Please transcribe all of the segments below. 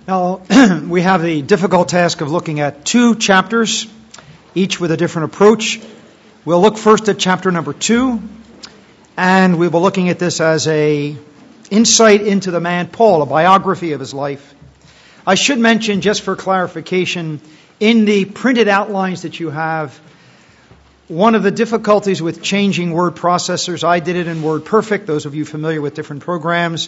Now, we have the difficult task of looking at two chapters, each with a different approach. We'll look first at chapter number 2, and we will be looking at this as an insight into the man Paul, a biography of his life. I should mention, just for clarification, in the printed outlines that you have, one of the difficulties with changing word processors, I did it in WordPerfect, those of you familiar with different programs,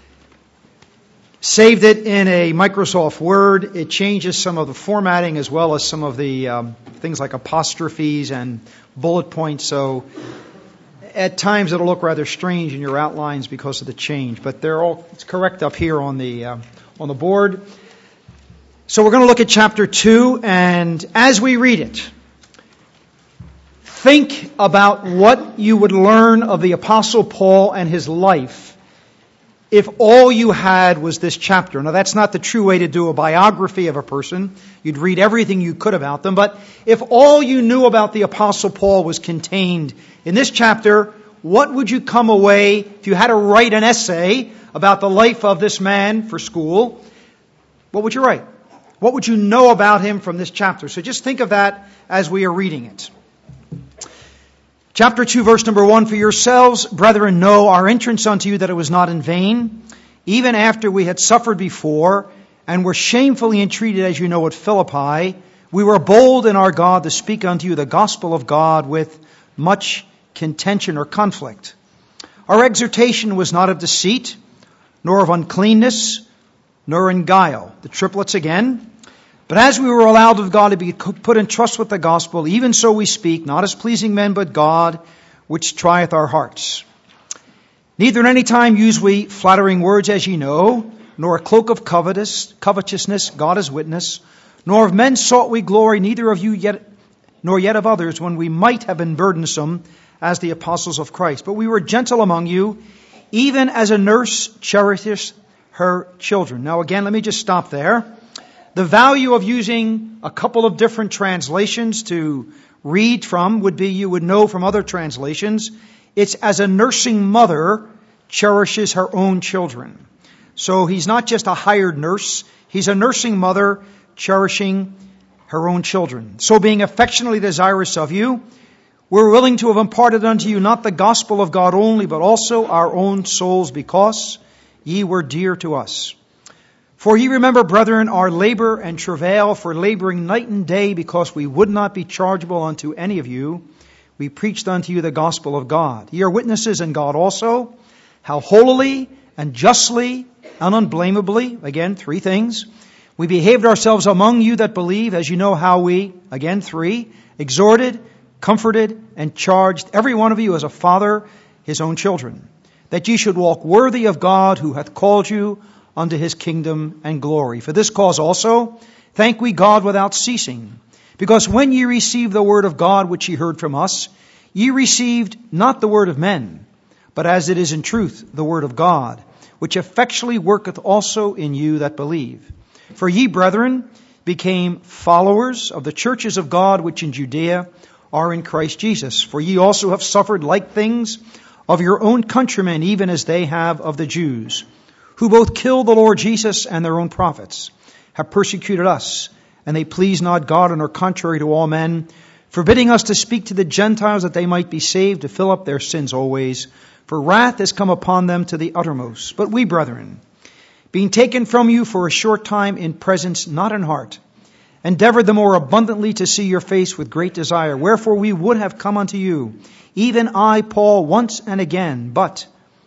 saved it in a Microsoft Word. It changes some of the formatting as well as some of the things like apostrophes and bullet points. So at times it'll look rather strange in your outlines because of the change. But it's correct up here on the board. So we're going to look at chapter 2, and as we read it, think about what you would learn of the Apostle Paul and his life if all you had was this chapter. Now, that's not the true way to do a biography of a person. You'd read everything you could about them. But if all you knew about the Apostle Paul was contained in this chapter, what would you come away, if you had to write an essay about the life of this man for school, what would you write? What would you know about him from this chapter? So just think of that as we are reading it. Chapter 2, verse number 1, For yourselves, brethren, know our entrance unto you that it was not in vain, even after we had suffered before, and were shamefully entreated, as you know, at Philippi. We were bold in our God to speak unto you the gospel of God with much contention or conflict. Our exhortation was not of deceit, nor of uncleanness, nor in guile. The triplets again. But as we were allowed of God to be put in trust with the gospel, even so we speak, not as pleasing men, but God, which trieth our hearts. Neither at any time use we flattering words, as ye know, nor a cloak of covetousness, God is witness, nor of men sought we glory, neither of you yet, nor yet of others, when we might have been burdensome as the apostles of Christ. But we were gentle among you, even as a nurse cherisheth her children. Now again, let me just stop there. The value of using a couple of different translations to read from would be, you would know from other translations, it's as a nursing mother cherishes her own children. So he's not just a hired nurse, he's a nursing mother cherishing her own children. So being affectionately desirous of you, we're willing to have imparted unto you not the gospel of God only, but also our own souls, because ye were dear to us. For ye remember, brethren, our labor and travail, for laboring night and day, because we would not be chargeable unto any of you. We preached unto you the gospel of God. Ye are witnesses in God also, how holily and justly and unblameably, again, 3 things, we behaved ourselves among you that believe, as you know how we, again 3, exhorted, comforted, and charged every one of you as a father his own children, that ye should walk worthy of God, who hath called you unto his kingdom and glory. For this cause also thank we God without ceasing, because when ye received the word of God which ye heard from us, ye received not the word of men, but as it is in truth the word of God, which effectually worketh also in you that believe. For ye, brethren, became followers of the churches of God which in Judea are in Christ Jesus. For ye also have suffered like things of your own countrymen, even as they have of the Jews, who both killed the Lord Jesus and their own prophets, have persecuted us, and they please not God, and are contrary to all men, forbidding us to speak to the Gentiles that they might be saved, to fill up their sins always. For wrath is come upon them to the uttermost. But we, brethren, being taken from you for a short time in presence, not in heart, endeavored the more abundantly to see your face with great desire. Wherefore we would have come unto you, even I, Paul, once and again, but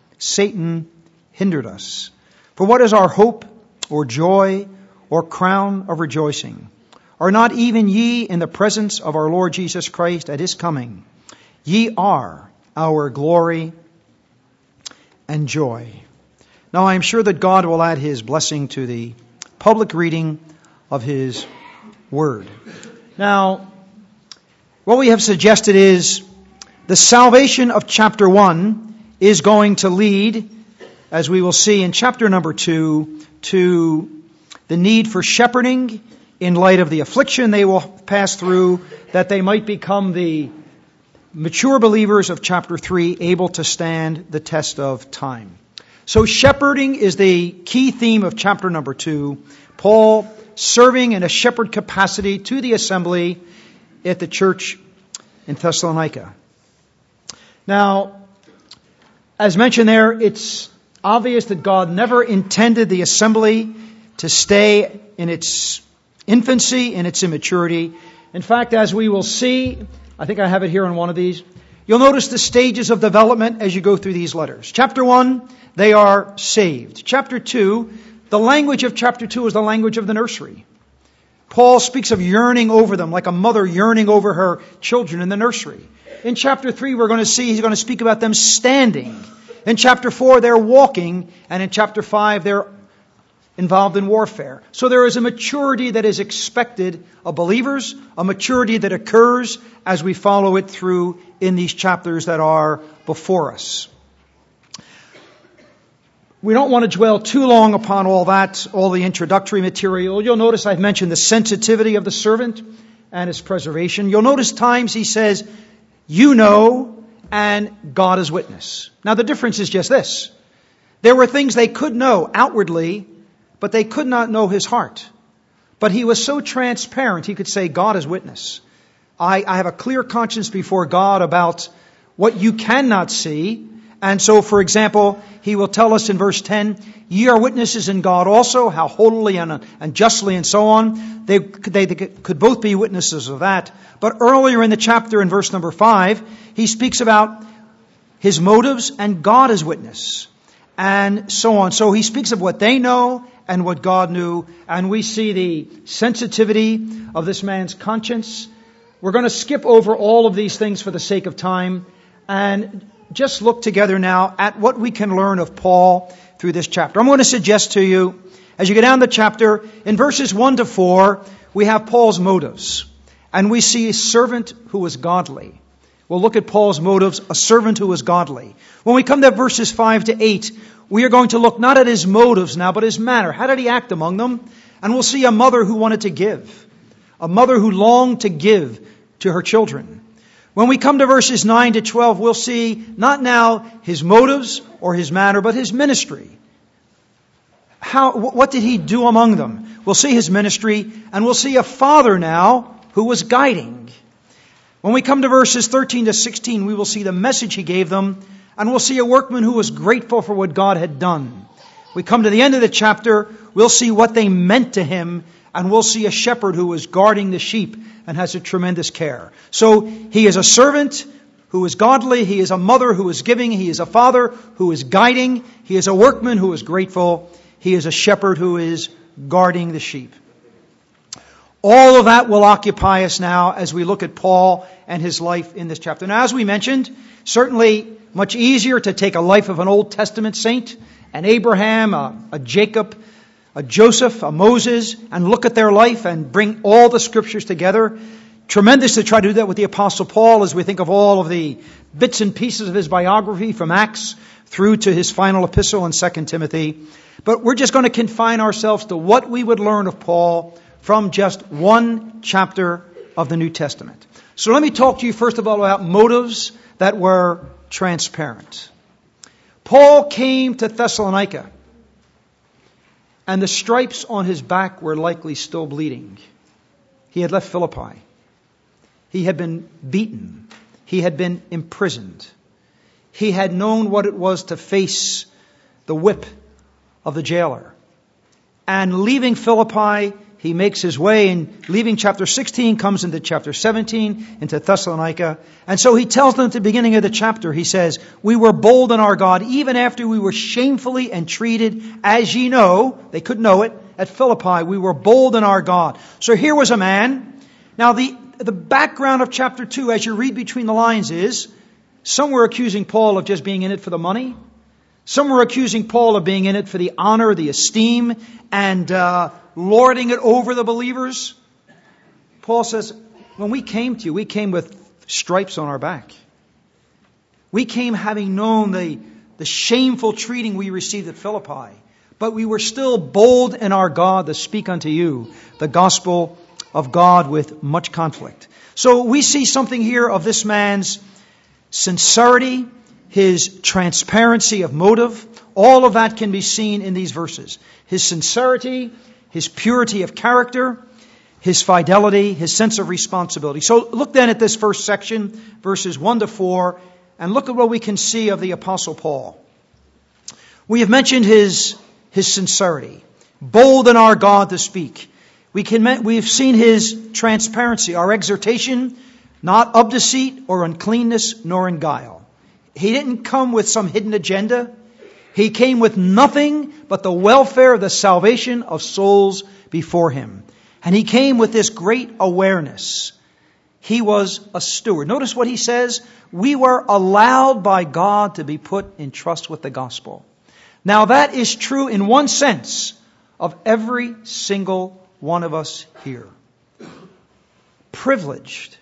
Satan hindered us. For what is our hope, or joy, or crown of rejoicing? Are not even ye in the presence of our Lord Jesus Christ at his coming? Ye are our glory and joy. Now I am sure that God will add his blessing to the public reading of his word. Now, what we have suggested is the salvation of chapter 1 is going to lead, as we will see in chapter number 2, to the need for shepherding in light of the affliction they will pass through, that they might become the mature believers of chapter 3, able to stand the test of time. So shepherding is the key theme of chapter number 2. Paul serving in a shepherd capacity to the assembly at the church in Thessalonica. Now, as mentioned there, it's obvious that God never intended the assembly to stay in its infancy, in its immaturity. In fact, as we will see, I think I have it here on one of these, you'll notice the stages of development as you go through these letters. Chapter 1, they are saved. Chapter 2, the language of chapter 2 is the language of the nursery. Paul speaks of yearning over them, like a mother yearning over her children in the nursery. In chapter 3, we're going to see, he's going to speak about them standing. In chapter 4, they're walking. And in chapter 5, they're involved in warfare. So there is a maturity that is expected of believers, a maturity that occurs as we follow it through in these chapters that are before us. We don't want to dwell too long upon all that, all the introductory material. You'll notice I've mentioned the sensitivity of the servant and his preservation. You'll notice times he says, you know, and God is witness. Now the difference is just this. There were things they could know outwardly, but they could not know his heart. But he was so transparent, he could say, God is witness. I have a clear conscience before God about what you cannot see. And so, for example, he will tell us in verse 10, ye are witnesses in God also, how holily and justly and so on. They could both be witnesses of that. But earlier in the chapter, in verse number 5, he speaks about his motives and God as witness and so on. So he speaks of what they know and what God knew. And we see the sensitivity of this man's conscience. We're going to skip over all of these things for the sake of time and just look together now at what we can learn of Paul through this chapter. I'm going to suggest to you, as you get down the chapter, in verses 1 to 4, we have Paul's motives. And we see a servant who was godly. We'll look at Paul's motives, a servant who was godly. When we come to verses 5 to 8, we are going to look not at his motives now, but his manner. How did he act among them? And we'll see a mother who wanted to give. A mother who longed to give to her children. When we come to verses 9 to 12, we'll see not now his motives or his manner, but his ministry. What did he do among them? We'll see his ministry, and we'll see a father now who was guiding. When we come to verses 13 to 16, we will see the message he gave them, and we'll see a workman who was grateful for what God had done. We come to the end of the chapter, we'll see what they meant to him, and we'll see a shepherd who was guarding the sheep and has a tremendous care. So he is a servant who is godly. He is a mother who is giving. He is a father who is guiding. He is a workman who is grateful. He is a shepherd who is guarding the sheep. All of that will occupy us now as we look at Paul and his life in this chapter. Now, as we mentioned, certainly much easier to take a life of an Old Testament saint, an Abraham, a Jacob, a Joseph, a Moses, and look at their life and bring all the scriptures together. Tremendous to try to do that with the Apostle Paul as we think of all of the bits and pieces of his biography from Acts through to his final epistle in 2 Timothy. But we're just going to confine ourselves to what we would learn of Paul from just one chapter of the New Testament. So let me talk to you first of all about motives that were transparent. Paul came to Thessalonica, and the stripes on his back were likely still bleeding. He had left Philippi. He had been beaten. He had been imprisoned. He had known what it was to face the whip of the jailer. And leaving Philippi, he makes his way, and leaving chapter 16, comes into chapter 17, into Thessalonica. And so he tells them at the beginning of the chapter, he says, we were bold in our God, even after we were shamefully entreated, as ye know, they could know it, at Philippi, we were bold in our God. So here was a man. Now the background of chapter 2, as you read between the lines, is some were accusing Paul of just being in it for the money. Some were accusing Paul of being in it for the honor, the esteem, and lording it over the believers. Paul says, when we came to you, we came with stripes on our back. We came having known the shameful treating we received at Philippi. But we were still bold in our God to speak unto you the gospel of God with much conflict. So we see something here of this man's sincerity, His transparency of motive, all of that can be seen in these verses. His sincerity, His purity of character, His fidelity, His sense of responsibility. So look then at this first section, verses 1 to 4, and look at what we can see of the Apostle Paul. We have mentioned his sincerity, bold in our God to speak. We've seen His transparency, our exhortation, not of deceit or uncleanness nor in guile. He didn't come with some hidden agenda. He came with nothing but the welfare, the salvation of souls before Him. And He came with this great awareness. He was a steward. Notice what he says. We were allowed by God to be put in trust with the gospel. Now that is true in one sense of every single one of us here. Privileged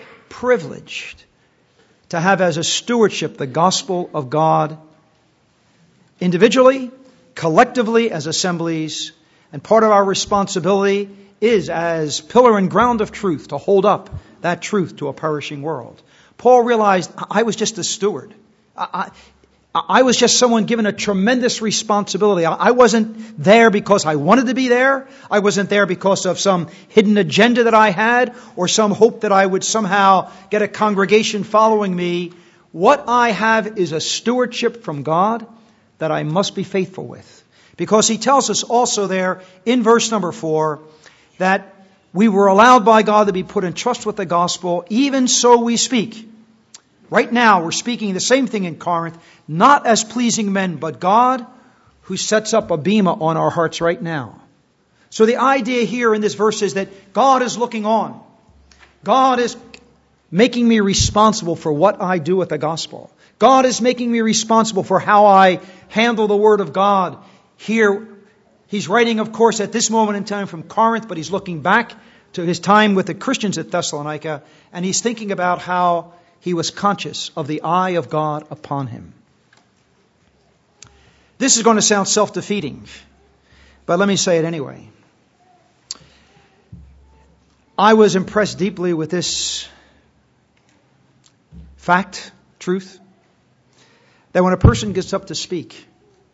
to have as a stewardship the gospel of God individually, collectively as assemblies, and part of our responsibility is as pillar and ground of truth to hold up that truth to a perishing world. Paul realized, I was just a steward. I was just someone given a tremendous responsibility. I wasn't there because I wanted to be there. I wasn't there because of some hidden agenda that I had or some hope that I would somehow get a congregation following me. What I have is a stewardship from God that I must be faithful with. Because he tells us also there in verse number 4 that we were allowed by God to be put in trust with the gospel. Even so we speak. Right now we're speaking the same thing in Corinth, not as pleasing men, but God who sets up a bema on our hearts right now. So the idea here in this verse is that God is looking on. God is making me responsible for what I do with the gospel. God is making me responsible for how I handle the Word of God. Here, he's writing, of course, at this moment in time from Corinth, but he's looking back to his time with the Christians at Thessalonica, and he's thinking about how he was conscious of the eye of God upon him. This is going to sound self-defeating, but let me say it anyway. I was impressed deeply with this fact, truth, that when a person gets up to speak,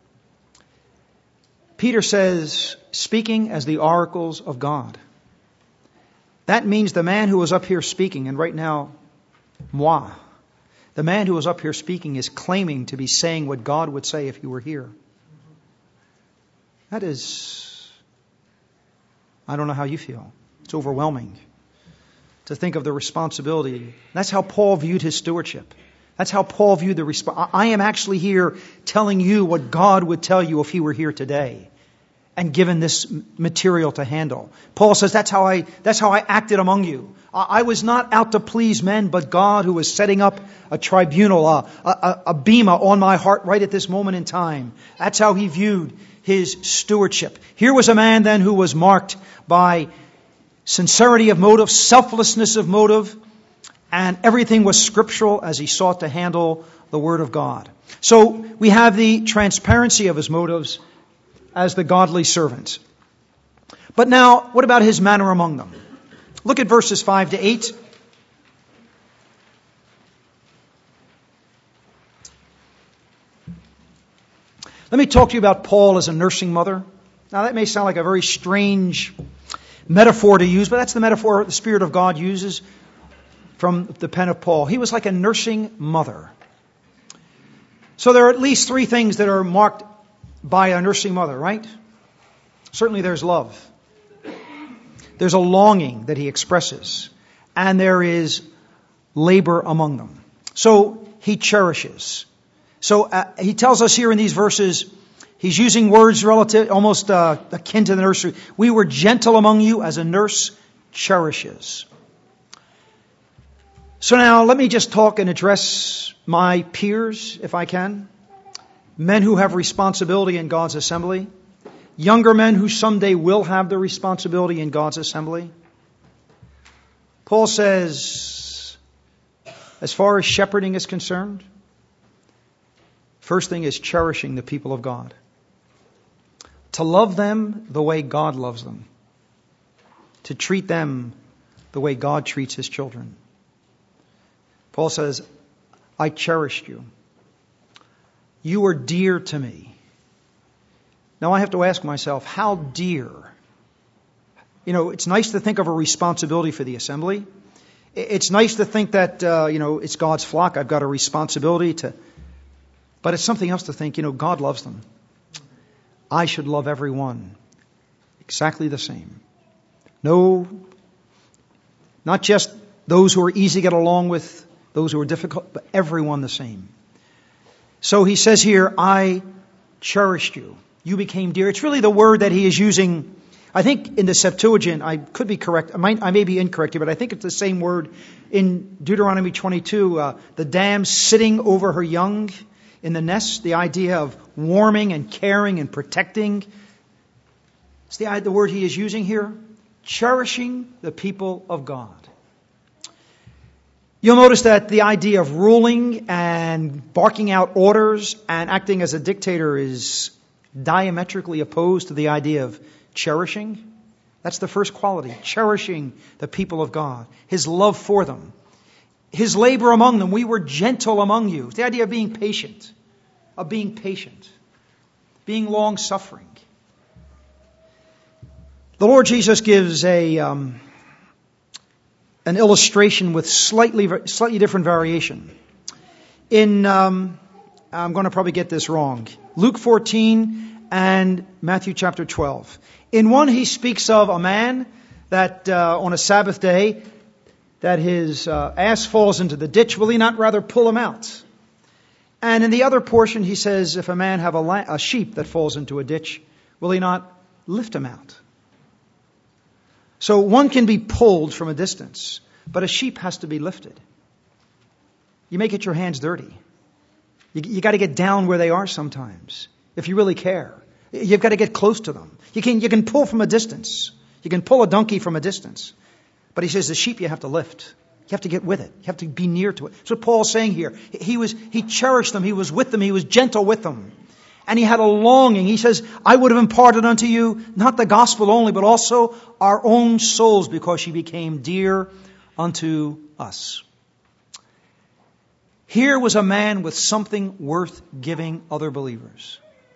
Peter says, speaking as the oracles of God. That means the man who was up here speaking, and right now, moi, the man who was up here speaking is claiming to be saying what God would say if he were here. That is, I don't know how you feel. It's overwhelming to think of the responsibility. That's how Paul viewed his stewardship. That's how Paul viewed the responsibility. I am actually here telling you what God would tell you if he were here today and given this material to handle. Paul says that's how I acted among you. I was not out to please men, but God who was setting up a tribunal, a bema on my heart right at this moment in time. That's how he viewed his stewardship. Here was a man then who was marked by sincerity of motive, selflessness of motive, and everything was scriptural as he sought to handle the Word of God. So we have the transparency of his motives as the godly servant. But now, what about his manner among them? Look at verses 5 to 8. Let me talk to you about Paul as a nursing mother. Now that may sound like a very strange metaphor to use, but that's the metaphor the Spirit of God uses from the pen of Paul. He was like a nursing mother. So there are at least three things that are marked by a nursing mother, right? Certainly there's love. There's a longing that he expresses. And there is labor among them. So he cherishes. So he tells us here in these verses, he's using words relative, almost akin to the nursery. We were gentle among you as a nurse cherishes. So now let me just talk and address my peers, if I can. Men who have responsibility in God's assembly. Younger men who someday will have the responsibility in God's assembly. Paul says, as far as shepherding is concerned, first thing is cherishing the people of God. To love them the way God loves them. To treat them the way God treats His children. Paul says, I cherished you. You are dear to me. Now I have to ask myself, how dear? You know, it's nice to think of a responsibility for the assembly. It's nice to think that, it's God's flock. I've got a responsibility to... But it's something else to think, God loves them. I should love everyone exactly the same. No, not just those who are easy to get along with, those who are difficult, but everyone the same. So he says here, I cherished you. You became dear. It's really the word that he is using. I think in the Septuagint, I could be correct. I may be incorrect here, but I think it's the same word in Deuteronomy 22. The dam sitting over her young in the nest. The idea of warming and caring and protecting. It's the word he is using here. Cherishing the people of God. You'll notice that the idea of ruling and barking out orders and acting as a dictator is diametrically opposed to the idea of cherishing. That's the first quality. Cherishing the people of God. His love for them. His labor among them. We were gentle among you. It's the idea of being patient. Of being patient. Being long-suffering. The Lord Jesus gives an illustration with slightly different variation. In, I'm going to probably get this wrong, Luke 14 and Matthew chapter 12. In one he speaks of a man that on a Sabbath day that his ass falls into the ditch. Will he not rather pull him out? And in the other portion he says, if a man have a sheep that falls into a ditch, will he not lift him out? So one can be pulled from a distance, but a sheep has to be lifted. You may get your hands dirty. You got to get down where they are sometimes, if you really care. You've got to get close to them. You can pull from a distance. You can pull a donkey from a distance. But he says the sheep you have to lift. You have to get with it. You have to be near to it. That's what Paul's saying here. He cherished them. He was with them. He was gentle with them. And he had a longing. He says, I would have imparted unto you not the gospel only, but also our own souls, because she became dear unto us. Here was a man with something worth giving other believers.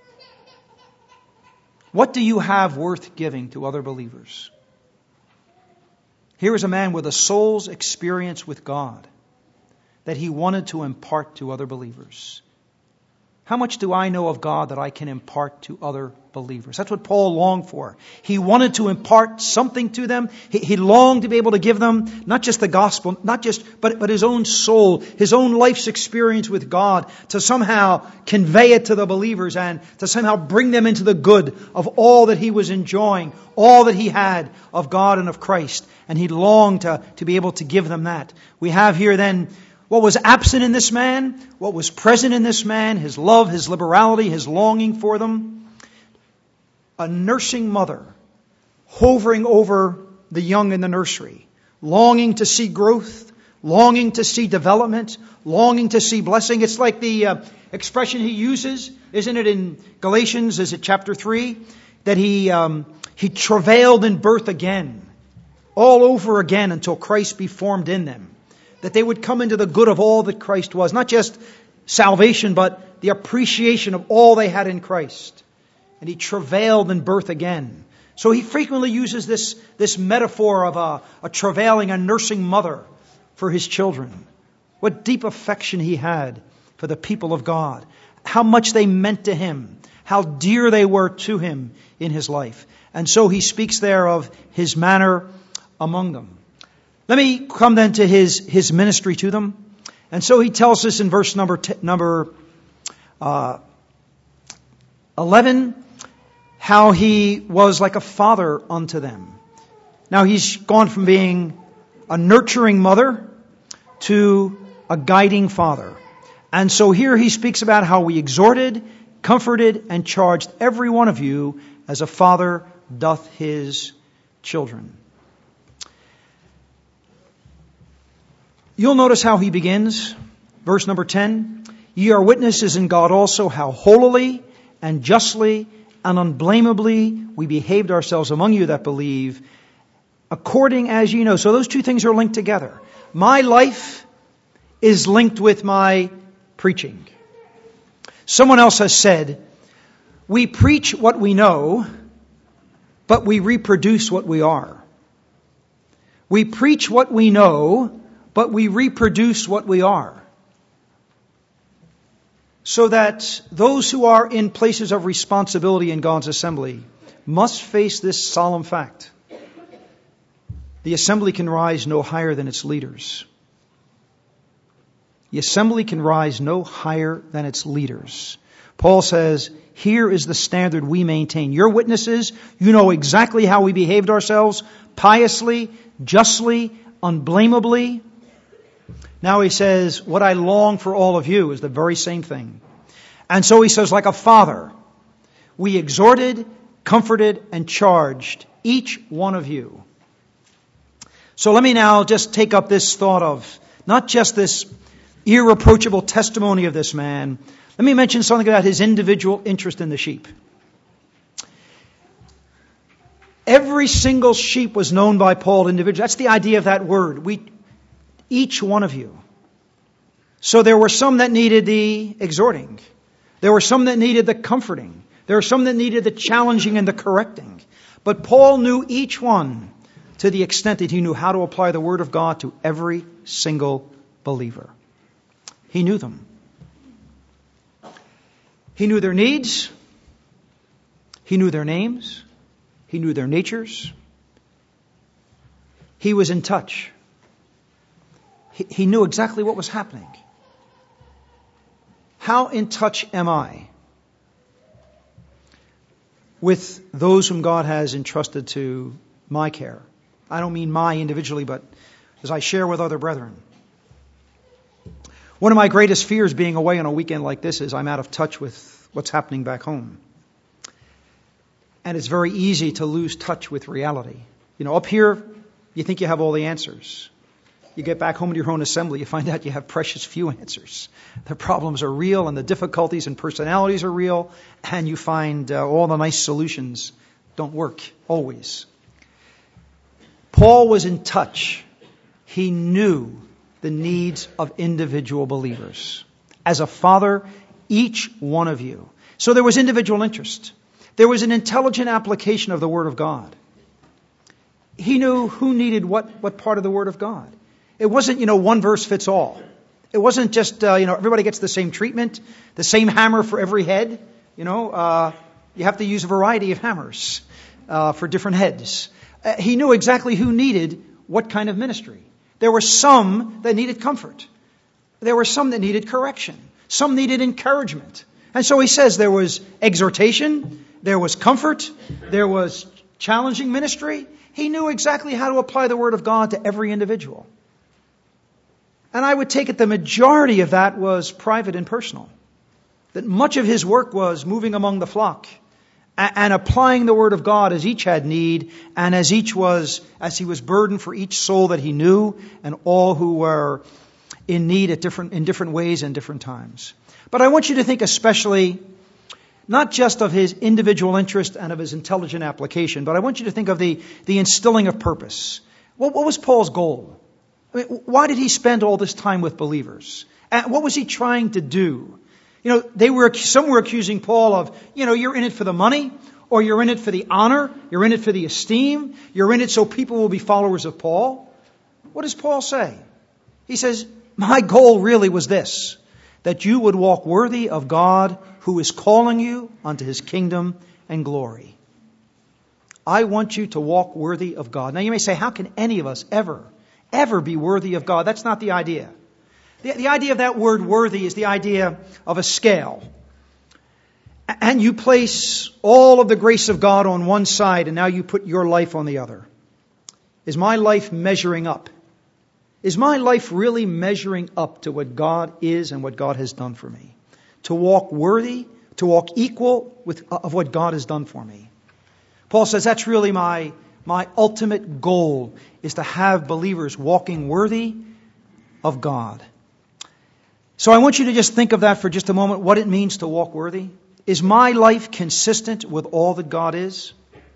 What do you have worth giving to other believers? Here is a man with a soul's experience with God that he wanted to impart to other believers. How much do I know of God that I can impart to other believers? That's what Paul longed for. He wanted to impart something to them. He longed to be able to give them not just the gospel, but his own soul, his own life's experience with God, to somehow convey it to the believers and to somehow bring them into the good of all that he was enjoying, all that he had of God and of Christ. And he longed to be able to give them that. We have here then what was absent in this man, what was present in this man, his love, his liberality, his longing for them. A nursing mother hovering over the young in the nursery, longing to see growth, longing to see development, longing to see blessing. It's like the expression he uses, isn't it, in Galatians, is it chapter 3, that he travailed in birth again, all over again until Christ be formed in them. That they would come into the good of all that Christ was. Not just salvation, but the appreciation of all they had in Christ. And he travailed in birth again. So he frequently uses this metaphor of a travailing, a nursing mother for his children. What deep affection he had for the people of God. How much they meant to him. How dear they were to him in his life. And so he speaks there of his manner among them. Let me come then to his ministry to them. And so he tells us in verse number 11 how he was like a father unto them. Now he's gone from being a nurturing mother to a guiding father. And so here he speaks about how we exhorted, comforted, and charged every one of you as a father doth his children. You'll notice how he begins. Verse number 10. Ye are witnesses in God also how holily and justly and unblameably we behaved ourselves among you that believe, according as ye know. So those two things are linked together. My life is linked with my preaching. Someone else has said, we preach what we know, but we reproduce what we are. We preach what we know, but we reproduce what we are. So that those who are in places of responsibility in God's assembly must face this solemn fact. The assembly can rise no higher than its leaders. The assembly can rise no higher than its leaders. Paul says, here is the standard we maintain. Your witnesses, you know exactly how we behaved ourselves, piously, justly, unblameably. Now he says, what I long for all of you is the very same thing. And so he says, like a father, we exhorted, comforted, and charged each one of you. So let me now just take up this thought of not just this irreproachable testimony of this man. Let me mention something about his individual interest in the sheep. Every single sheep was known by Paul individually. That's the idea of that word. Each one of you. So there were some that needed the exhorting. There were some that needed the comforting. There were some that needed the challenging and the correcting. But Paul knew each one to the extent that he knew how to apply the Word of God to every single believer. He knew them. He knew their needs. He knew their names. He knew their natures. He was in touch. He knew exactly what was happening. How in touch am I with those whom God has entrusted to my care? I don't mean my individually, but as I share with other brethren. One of my greatest fears being away on a weekend like this is I'm out of touch with what's happening back home. And it's very easy to lose touch with reality. You know, up here, you think you have all the answers. You get back home to your own assembly, you find out you have precious few answers. The problems are real and the difficulties and personalities are real, and you find all the nice solutions don't work always. Paul was in touch. He knew the needs of individual believers. As a father, each one of you. So there was individual interest. There was an intelligent application of the Word of God. He knew who needed what part of the Word of God. It wasn't, one verse fits all. It wasn't just, everybody gets the same treatment, the same hammer for every head. You have to use a variety of hammers for different heads. He knew exactly who needed what kind of ministry. There were some that needed comfort. There were some that needed correction. Some needed encouragement. And so he says there was exhortation, there was comfort, there was challenging ministry. He knew exactly how to apply the Word of God to every individual. And I would take it the majority of that was private and personal. That much of his work was moving among the flock and applying the Word of God as each had need and as he was burdened for each soul that he knew and all who were in need in different ways and different times. But I want you to think especially not just of his individual interest and of his intelligent application, but I want you to think of the instilling of purpose. What was Paul's goal? I mean, why did he spend all this time with believers? What was he trying to do? Some were accusing Paul of, you're in it for the money, or you're in it for the honor, you're in it for the esteem, you're in it so people will be followers of Paul. What does Paul say? He says, my goal really was this, that you would walk worthy of God who is calling you unto His kingdom and glory. I want you to walk worthy of God. Now you may say, how can any of us ever be worthy of God? That's not the idea. The idea of that word worthy is the idea of a scale. And you place all of the grace of God on one side and now you put your life on the other. Is my life measuring up? Is my life really measuring up to what God is and what God has done for me? To walk worthy, to walk equal of what God has done for me. Paul says that's really my ultimate goal, is to have believers walking worthy of God. So I want you to just think of that for just a moment, what it means to walk worthy. Is my life consistent with all that God is?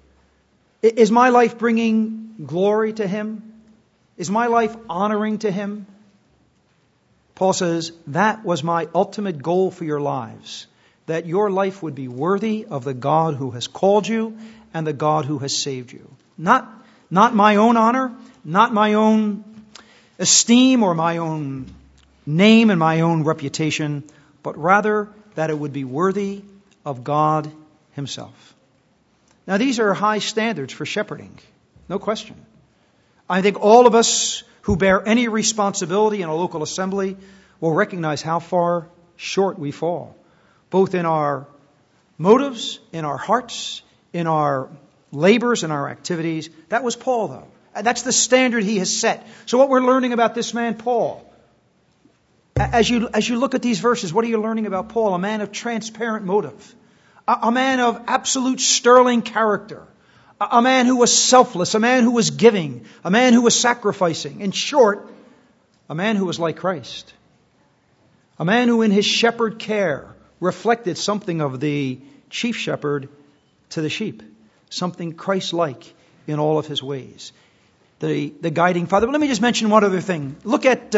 Is my life bringing glory to Him? Is my life honoring to Him? Paul says, that was my ultimate goal for your lives. that your life would be worthy of the God who has called you and the God who has saved you. Not my own honor, not my own esteem or my own name and my own reputation, but rather that it would be worthy of God Himself. Now, these are high standards for shepherding, no question. I think all of us who bear any responsibility in a local assembly will recognize how far short we fall, both in our motives, in our hearts, in our labors, and our activities. That was Paul, though. And that's the standard he has set. So what we're learning about this man, Paul, as you look at these verses, what are you learning about Paul? A man of transparent motive. A man of absolute sterling character. A man who was selfless. A man who was giving. A man who was sacrificing. In short, a man who was like Christ. A man who in his shepherd care reflected something of the chief shepherd to the sheep. Something Christ-like in all of his ways. The guiding father. But let me just mention one other thing. Look at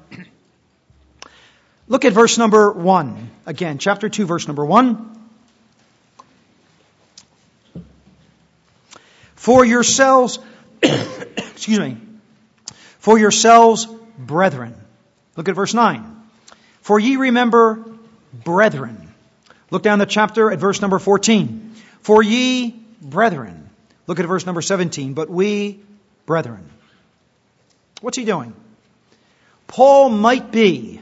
verse number 1. Again, chapter 2, verse number 1. For yourselves, for yourselves, brethren. Look at verse 9. For ye remember, brethren. Look down the chapter at verse number 14. For ye, brethren. Look at verse number 17. But we, brethren. What's he doing? Paul might be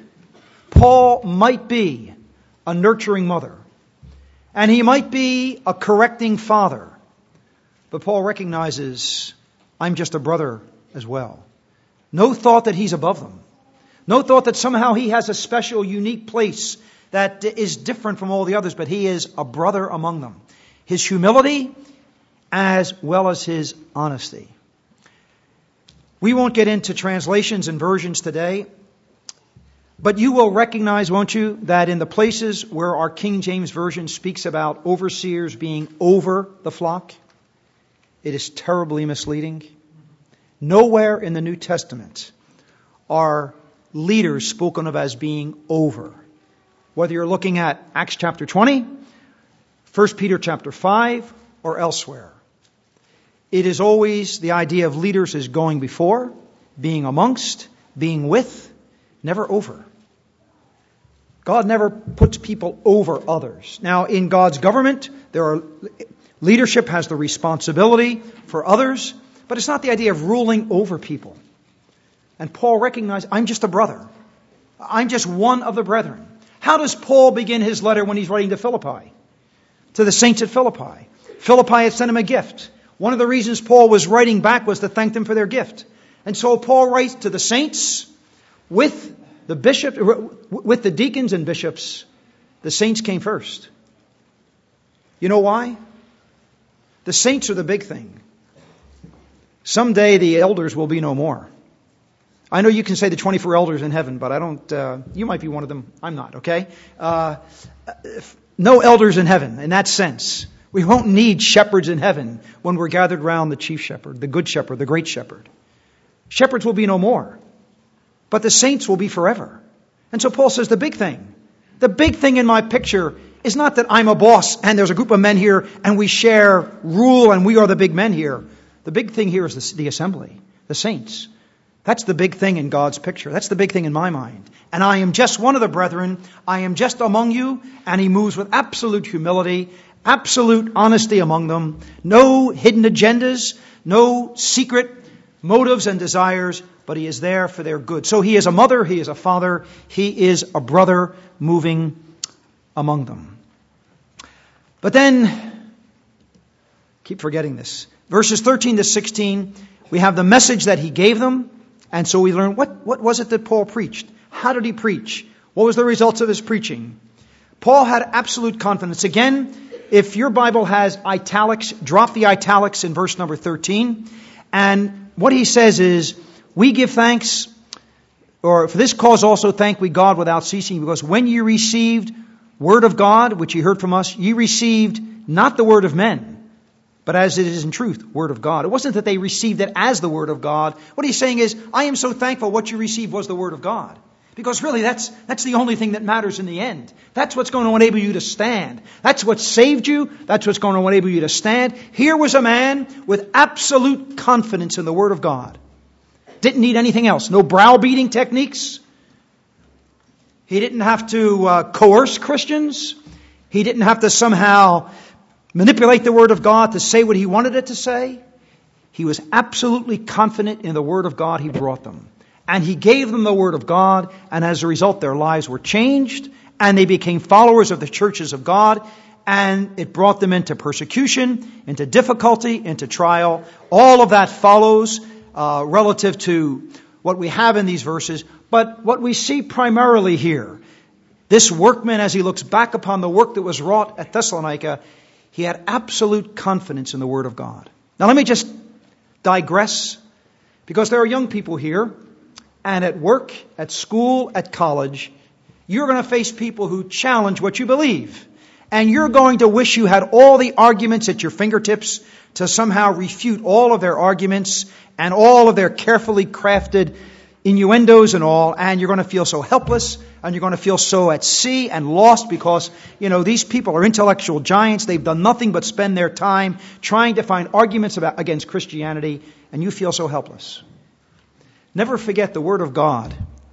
a nurturing mother. And he might be a correcting father. But Paul recognizes, I'm just a brother as well. No thought that he's above them. No thought that somehow he has a special, unique place that is different from all the others, but he is a brother among them. His humility as well as his honesty. We won't get into translations and versions today, but you will recognize, won't you, that in the places where our King James Version speaks about overseers being over the flock, it is terribly misleading. Nowhere in the New Testament are leaders spoken of as being over. Whether you're looking at Acts chapter 20, 1 Peter chapter 5, or elsewhere. It is always the idea of leaders as going before, being amongst, being with, never over. God never puts people over others. Now, in God's government, leadership has the responsibility for others, but it's not the idea of ruling over people. And Paul recognized, I'm just a brother. I'm just one of the brethren. How does Paul begin his letter when he's writing to Philippi? To the saints at Philippi. Philippi had sent him a gift. One of the reasons Paul was writing back was to thank them for their gift. And so Paul writes to the saints with the bishop, with the deacons and bishops. The saints came first. You know why? The saints are the big thing. Someday the elders will be no more. I know you can say the 24 elders in heaven, but I don't, you might be one of them. I'm not, okay? No elders in heaven in that sense. We won't need shepherds in heaven when we're gathered around the chief shepherd, the good shepherd, the great shepherd. Shepherds will be no more, but the saints will be forever. And so Paul says the big thing in my picture is not that I'm a boss and there's a group of men here and we share rule and we are the big men here. The big thing here is the assembly, the saints. That's the big thing in God's picture. That's the big thing in my mind. And I am just one of the brethren. I am just among you. And he moves with absolute humility, absolute honesty among them. No hidden agendas, no secret motives and desires, but he is there for their good. So he is a mother, he is a father, he is a brother moving among them. But then, keep forgetting this. Verses 13 to 16, we have the message that he gave them. And so we learn, what was it that Paul preached? How did he preach? What was the results of his preaching? Paul had absolute confidence. Again, if your Bible has italics, drop the italics in verse number 13. And what he says is, we give thanks, or for this cause also thank we God without ceasing, because when you received word of God, which you heard from us, you received not the word of men, but as it is in truth, word of God. It wasn't that they received it as the word of God. What he's saying is, I am so thankful what you received was the word of God. Because really, that's the only thing that matters in the end. That's what's going to enable you to stand. That's what saved you. That's what's going to enable you to stand. Here was a man with absolute confidence in the Word of God. Didn't need anything else. No browbeating techniques. He didn't have to coerce Christians. He didn't have to somehow manipulate the Word of God to say what he wanted it to say. He was absolutely confident in the Word of God he brought them. And he gave them the Word of God, and as a result their lives were changed, and they became followers of the churches of God, and it brought them into persecution, into difficulty, into trial. All of that follows relative to what we have in these verses. But what we see primarily here, this workman, as he looks back upon the work that was wrought at Thessalonica, he had absolute confidence in the Word of God. Now let me just digress, because there are young people here, and at work, at school, at college, you're going to face people who challenge what you believe. And you're going to wish you had all the arguments at your fingertips to somehow refute all of their arguments and all of their carefully crafted innuendos and all. And you're going to feel so helpless, and you're going to feel so at sea and lost because, these people are intellectual giants. They've done nothing but spend their time trying to find arguments against Christianity, and you feel so helpless. Never forget, the Word of God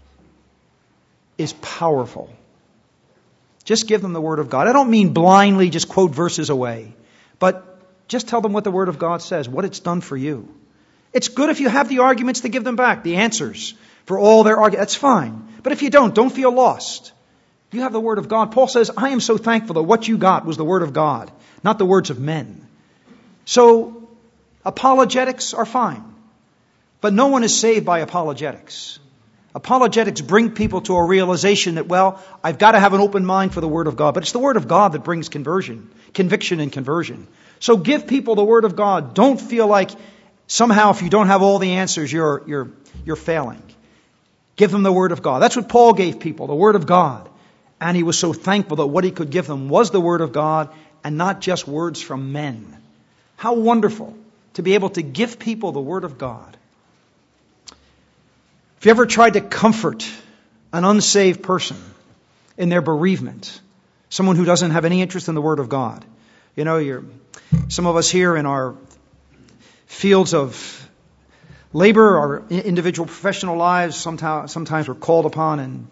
is powerful. Just give them the Word of God. I don't mean blindly just quote verses away, but just tell them what the Word of God says, what it's done for you. It's good if you have the arguments to give them back, the answers for all their arguments. That's fine. But if you don't feel lost. You have the Word of God. Paul says, I am so thankful that what you got was the Word of God, not the words of men. So apologetics are fine. But no one is saved by apologetics. Apologetics bring people to a realization that, I've got to have an open mind for the Word of God. But it's the Word of God that brings conviction and conversion. So give people the Word of God. Don't feel like somehow if you don't have all the answers, you're failing. Give them the Word of God. That's what Paul gave people, the Word of God. And he was so thankful that what he could give them was the Word of God and not just words from men. How wonderful to be able to give people the Word of God. If you ever tried to comfort an unsaved person in their bereavement, someone who doesn't have any interest in the Word of God, some of us here in our fields of labor, our individual professional lives, sometimes we're called upon, and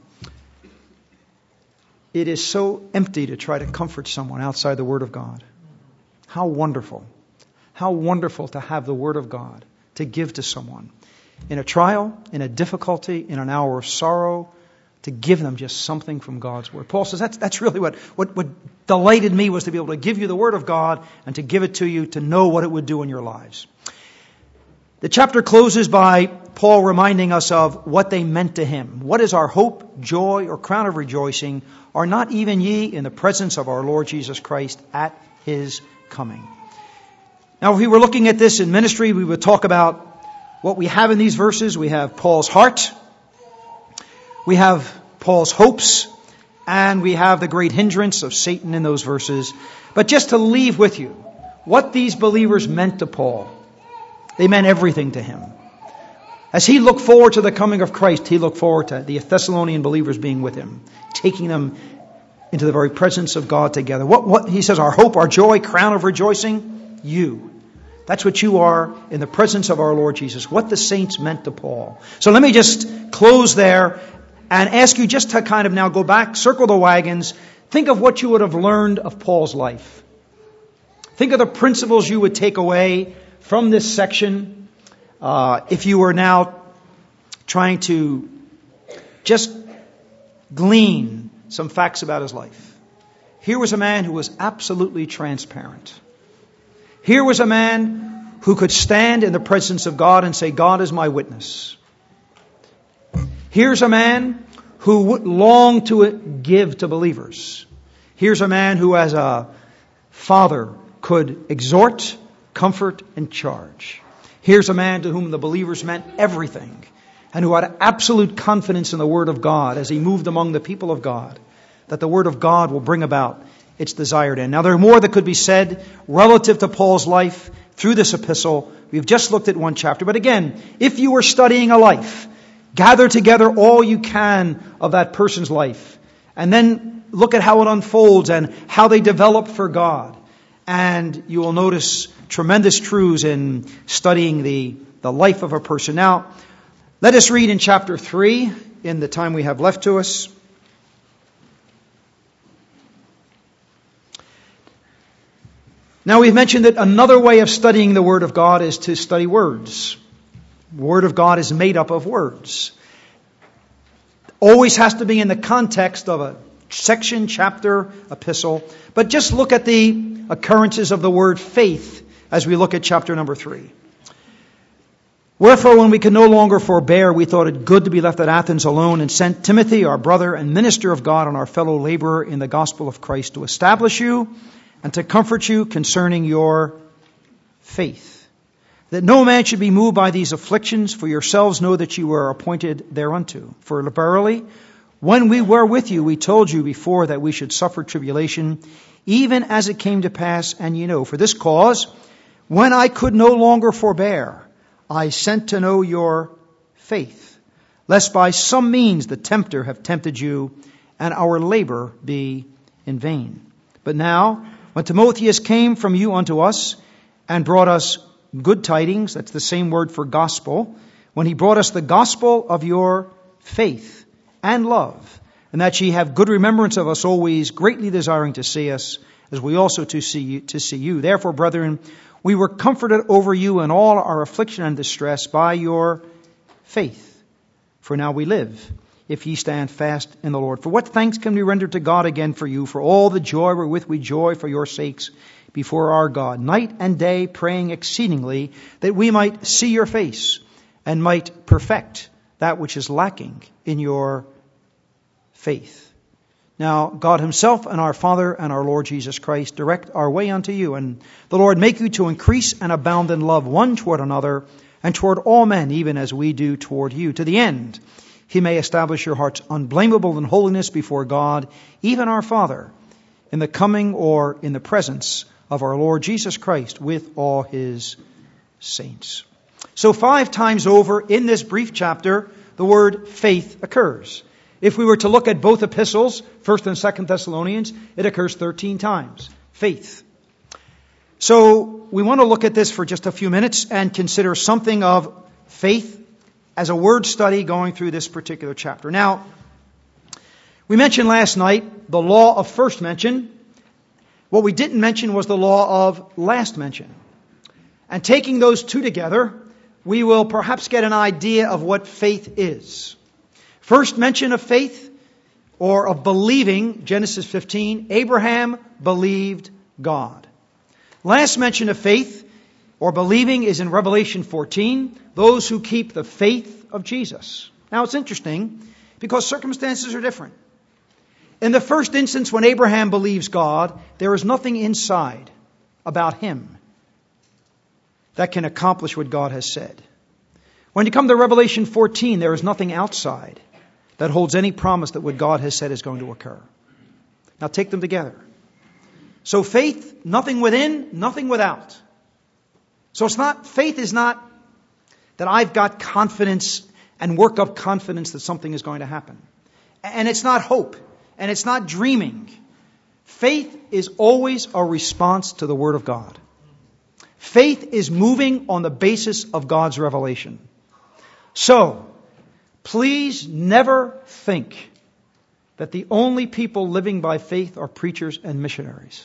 it is so empty to try to comfort someone outside the Word of God. How wonderful. How wonderful to have the Word of God to give to someone. In a trial, in a difficulty, in an hour of sorrow, to give them just something from God's Word. Paul says that's really what delighted me, was to be able to give you the Word of God and to give it to you to know what it would do in your lives. The chapter closes by Paul reminding us of what they meant to him. What is our hope, joy, or crown of rejoicing? Are not even ye in the presence of our Lord Jesus Christ at His coming? Now, if we were looking at this in ministry, we would talk about what we have in these verses. We have Paul's heart, we have Paul's hopes, and we have the great hindrance of Satan in those verses. But just to leave with you what these believers meant to Paul. They meant everything to him. As he looked forward to the coming of Christ, he looked forward to the Thessalonian believers being with him, taking them into the very presence of God together. What he says, our hope, our joy, crown of rejoicing, you. That's what you are in the presence of our Lord Jesus. What the saints meant to Paul. So let me just close there and ask you just to kind of now go back, circle the wagons, think of what you would have learned of Paul's life. Think of the principles you would take away from this section. If you were now trying to just glean some facts about his life. Here was a man who was absolutely transparent. Here was a man who could stand in the presence of God and say, God is my witness. Here's a man who would long to give to believers. Here's a man who, as a father, could exhort, comfort, and charge. Here's a man to whom the believers meant everything, and who had absolute confidence in the Word of God as he moved among the people of God, that the Word of God will bring about its desired end. Now, there are more that could be said relative to Paul's life through this epistle. We've just looked at one chapter. But again, if you were studying a life, Gather together all you can of that person's life. And then look at how it unfolds and how they develop for God. And you will notice tremendous truths in studying the life of a person. Now, let us read in chapter 3 in the time we have left to us. Now, we've mentioned that another way of studying the Word of God is to study words. The Word of God is made up of words. Always has to be in the context of a section, chapter, epistle. But just look at the occurrences of the word faith as we look at chapter number 3. Wherefore, when we could no longer forbear, we thought it good to be left at Athens alone, and sent Timothy, our brother and minister of God and our fellow laborer in the gospel of Christ, to establish you and to comfort you concerning your faith. That no man should be moved by these afflictions, for yourselves know that you were appointed thereunto. For verily, when we were with you, we told you before that we should suffer tribulation, even as it came to pass, and ye know. For this cause, when I could no longer forbear, I sent to know your faith, lest by some means the tempter have tempted you, and our labor be in vain. But now, when Timotheus came from you unto us, and brought us good tidings, that's the same word for gospel, when he brought us the gospel of your faith and love, and that ye have good remembrance of us always, greatly desiring to see us, as we also to see you. Therefore, brethren, we were comforted over you in all our affliction and distress by your faith. For now we live, if ye stand fast in the Lord. For what thanks can we render to God again for you, for all the joy wherewith we joy for your sakes before our God, night and day praying exceedingly, that we might see your face, and might perfect that which is lacking in your faith. Now, God himself and our Father and our Lord Jesus Christ direct our way unto you, and the Lord make you to increase and abound in love one toward another, and toward all men, even as we do toward you, to the end he may establish your hearts unblameable in holiness before God, even our Father, in the coming or in the presence of our Lord Jesus Christ with all his saints. So 5 times over in this brief chapter, the word faith occurs. If we were to look at both epistles, 1st and 2nd Thessalonians, it occurs 13 times. Faith. So we want to look at this for just a few minutes and consider something of faith as a word study going through this particular chapter. Now, we mentioned last night the law of first mention. What we didn't mention was the law of last mention. And taking those two together, we will perhaps get an idea of what faith is. First mention of faith, or of believing, Genesis 15, Abraham believed God. Last mention of faith, or believing, is in Revelation 14, those who keep the faith of Jesus. Now it's interesting, because circumstances are different. In the first instance, when Abraham believes God, there is nothing inside about him that can accomplish what God has said. When you come to Revelation 14, there is nothing outside that holds any promise that what God has said is going to occur. Now take them together. So faith, nothing within, nothing without. So faith is not that I've got confidence and work up confidence that something is going to happen. And it's not hope. And it's not dreaming. Faith is always a response to the Word of God. Faith is moving on the basis of God's revelation. So, please never think that the only people living by faith are preachers and missionaries.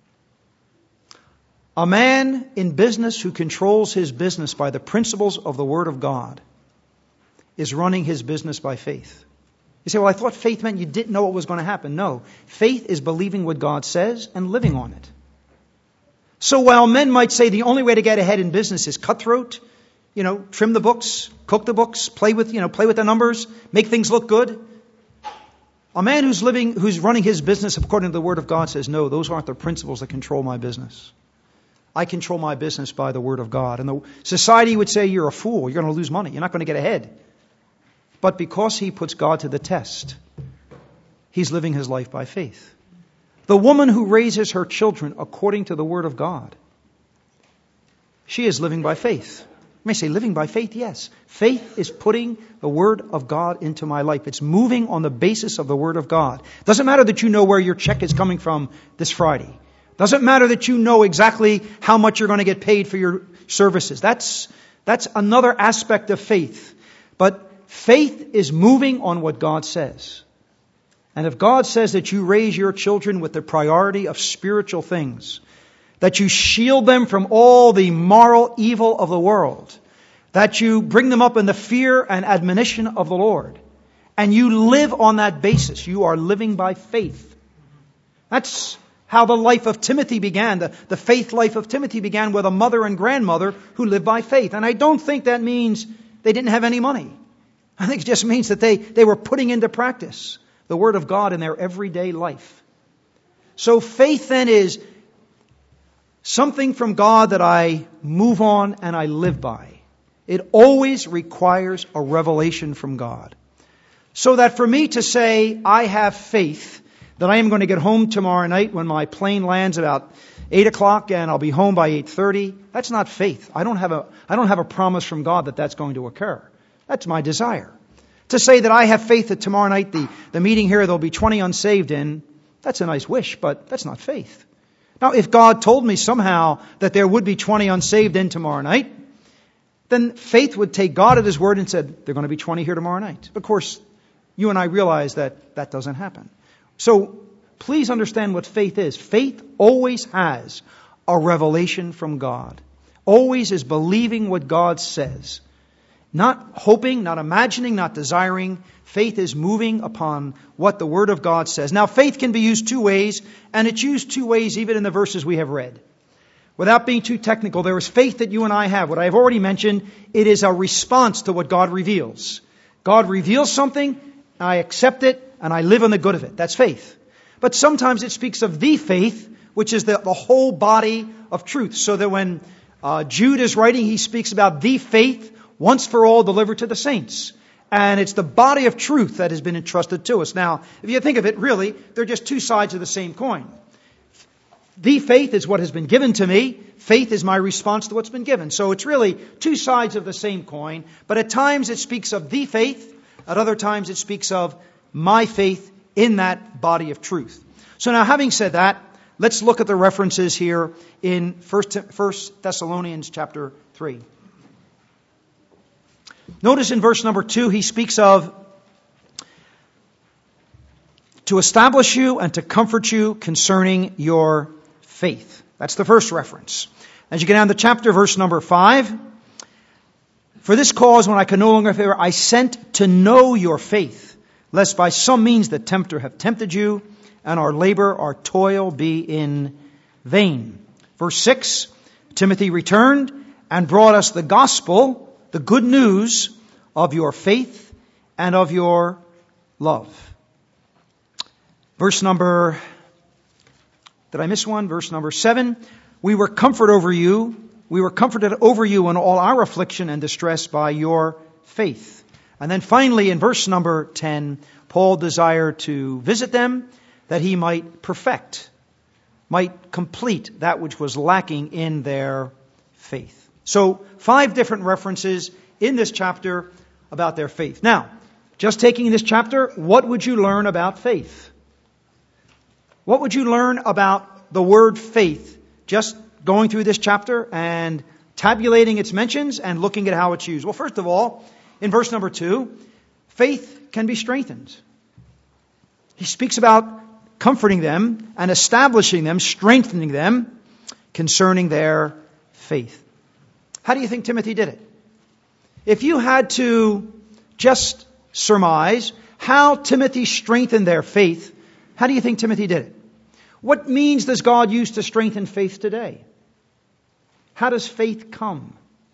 A man in business who controls his business by the principles of the Word of God is running his business by faith. You say, well, I thought faith meant you didn't know what was going to happen. No. Faith is believing what God says and living on it. So while men might say the only way to get ahead in business is cutthroat, trim the books, cook the books, play with the numbers, make things look good. A man who's running his business according to the Word of God says, no, those aren't the principles that control my business. I control my business by the Word of God. And the society would say, you're a fool. You're going to lose money. You're not going to get ahead. But because he puts God to the test, he's living his life by faith. The woman who raises her children according to the Word of God, she is living by faith. You may say, living by faith? Yes. Faith is putting the Word of God into my life. It's moving on the basis of the Word of God. Doesn't matter that you know where your check is coming from this Friday. Doesn't matter that you know exactly how much you're going to get paid for your services. That's another aspect of faith. But faith is moving on what God says. And if God says that you raise your children with the priority of spiritual things, that you shield them from all the moral evil of the world, that you bring them up in the fear and admonition of the Lord, and you live on that basis, you are living by faith. That's how the life of Timothy began. The faith life of Timothy began with a mother and grandmother who lived by faith. And I don't think that means they didn't have any money. I think it just means that they were putting into practice the Word of God in their everyday life. So faith then is something from God that I move on and I live by. It always requires a revelation from God. So that for me to say, I have faith that I am going to get home tomorrow night when my plane lands about 8 o'clock and I'll be home by 8:30, that's not faith. I don't have a promise from God that that's going to occur. That's my desire. To say that I have faith that tomorrow night the meeting here there'll be 20 unsaved in, that's a nice wish, but that's not faith. Now, if God told me somehow that there would be 20 unsaved in tomorrow night, then faith would take God at His word and said, there are going to be 20 here tomorrow night. Of course, you and I realize that that doesn't happen. So, please understand what faith is. Faith always has a revelation from God. Always is believing what God says. Not hoping, not imagining, not desiring. Faith is moving upon what the Word of God says. Now, faith can be used two ways, and it's used two ways even in the verses we have read. Without being too technical, there is faith that you and I have. What I have already mentioned, it is a response to what God reveals. God reveals something, I accept it, and I live on the good of it. That's faith. But sometimes it speaks of the faith, which is the whole body of truth. So that when Jude is writing, he speaks about the faith once for all delivered to the saints. And it's the body of truth that has been entrusted to us. Now, if you think of it, really, they're just two sides of the same coin. The faith is what has been given to me. Faith is my response to what's been given. So it's really two sides of the same coin. But at times it speaks of the faith. At other times it speaks of my faith in that body of truth. So now, having said that, let's look at the references here in 1 Thessalonians chapter 3. Notice in verse number 2, he speaks of to establish you and to comfort you concerning your faith. That's the first reference. As you get down to chapter, verse number 5, for this cause, when I could no longer favor, I sent to know your faith, lest by some means the tempter have tempted you, and our labor, our toil be in vain. Verse 6, Timothy returned and brought us the gospel, the good news of your faith and of your love. Verse number, did I miss one? Verse number 7, we were comforted over you in all our affliction and distress by your faith. And then finally, in verse number 10, Paul desired to visit them that he might perfect, might complete that which was lacking in their faith. So, 5 different references in this chapter about their faith. Now, just taking this chapter, what would you learn about faith? What would you learn about the word faith? Just going through this chapter and tabulating its mentions and looking at how it's used. Well, first of all, in verse number 2, faith can be strengthened. He speaks about comforting them and establishing them, strengthening them concerning their faith. How do you think Timothy did it? If you had to just surmise how Timothy strengthened their faith, how do you think Timothy did it? What means does God use to strengthen faith today? How does faith come?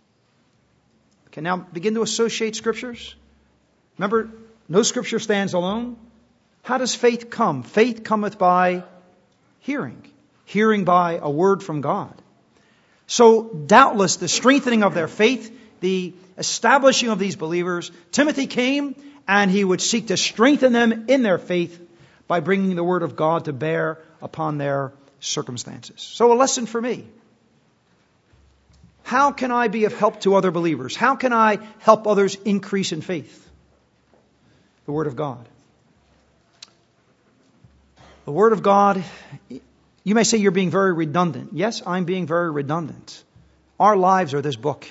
Okay, now begin to associate scriptures. Remember, no scripture stands alone. How does faith come? Faith cometh by hearing. Hearing by a word from God. So doubtless the strengthening of their faith, the establishing of these believers, Timothy came and he would seek to strengthen them in their faith by bringing the word of God to bear upon their circumstances. So a lesson for me. How can I be of help to other believers? How can I help others increase in faith? The Word of God. The Word of God, you may say you're being very redundant. Yes, I'm being very redundant. Our lives are this book.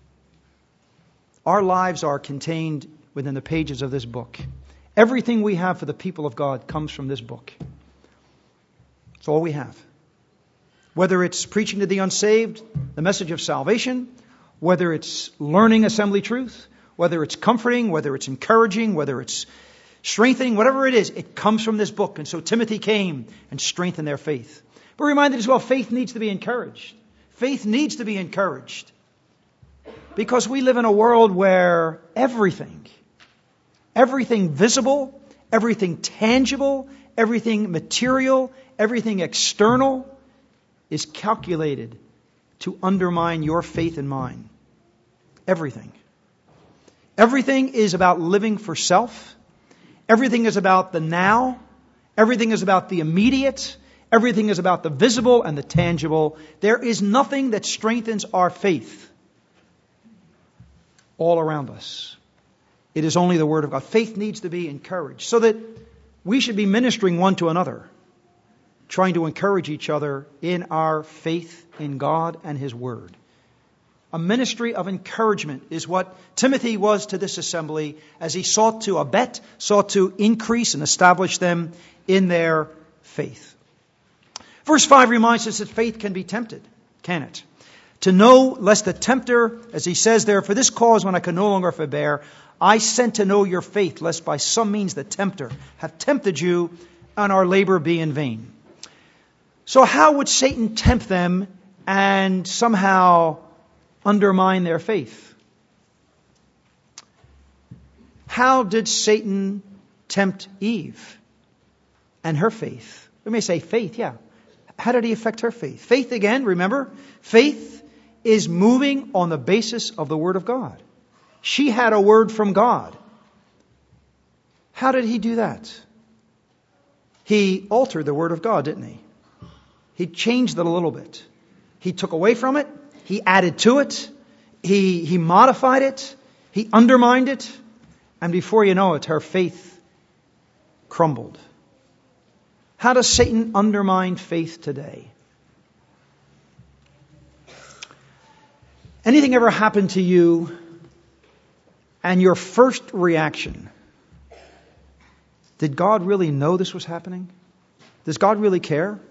Our lives are contained within the pages of this book. Everything we have for the people of God comes from this book. It's all we have. Whether it's preaching to the unsaved, the message of salvation, whether it's learning assembly truth, whether it's comforting, whether it's encouraging, whether it's strengthening, whatever it is, it comes from this book. And so Timothy came and strengthened their faith. We're reminded as well, faith needs to be encouraged. Faith needs to be encouraged. Because we live in a world where everything visible, everything tangible, everything material, everything external is calculated to undermine your faith and mine. Everything. Everything is about living for self. Everything is about the now. Everything is about the immediate. Everything is about the visible and the tangible. There is nothing that strengthens our faith all around us. It is only the Word of God. Faith needs to be encouraged so that we should be ministering one to another, trying to encourage each other in our faith in God and His Word. A ministry of encouragement is what Timothy was to this assembly as he sought to abet, sought to increase and establish them in their faith. Verse 5 reminds us that faith can be tempted, can it? To know lest the tempter, as he says there, for this cause when I could no longer forbear, I sent to know your faith, lest by some means the tempter have tempted you and our labor be in vain. So how would Satan tempt them and somehow undermine their faith? How did Satan tempt Eve and her faith? We may say faith, yeah. How did he affect her faith? Faith, again, remember, faith is moving on the basis of the Word of God. She had a word from God. How did he do that? He altered the Word of God, didn't he? He changed it a little bit. He took away from it. He added to it. He modified it. He undermined it. And before you know it, her faith crumbled. How does Satan undermine faith today? Anything ever happened to you and your first reaction, did God really know this was happening? Does God really care?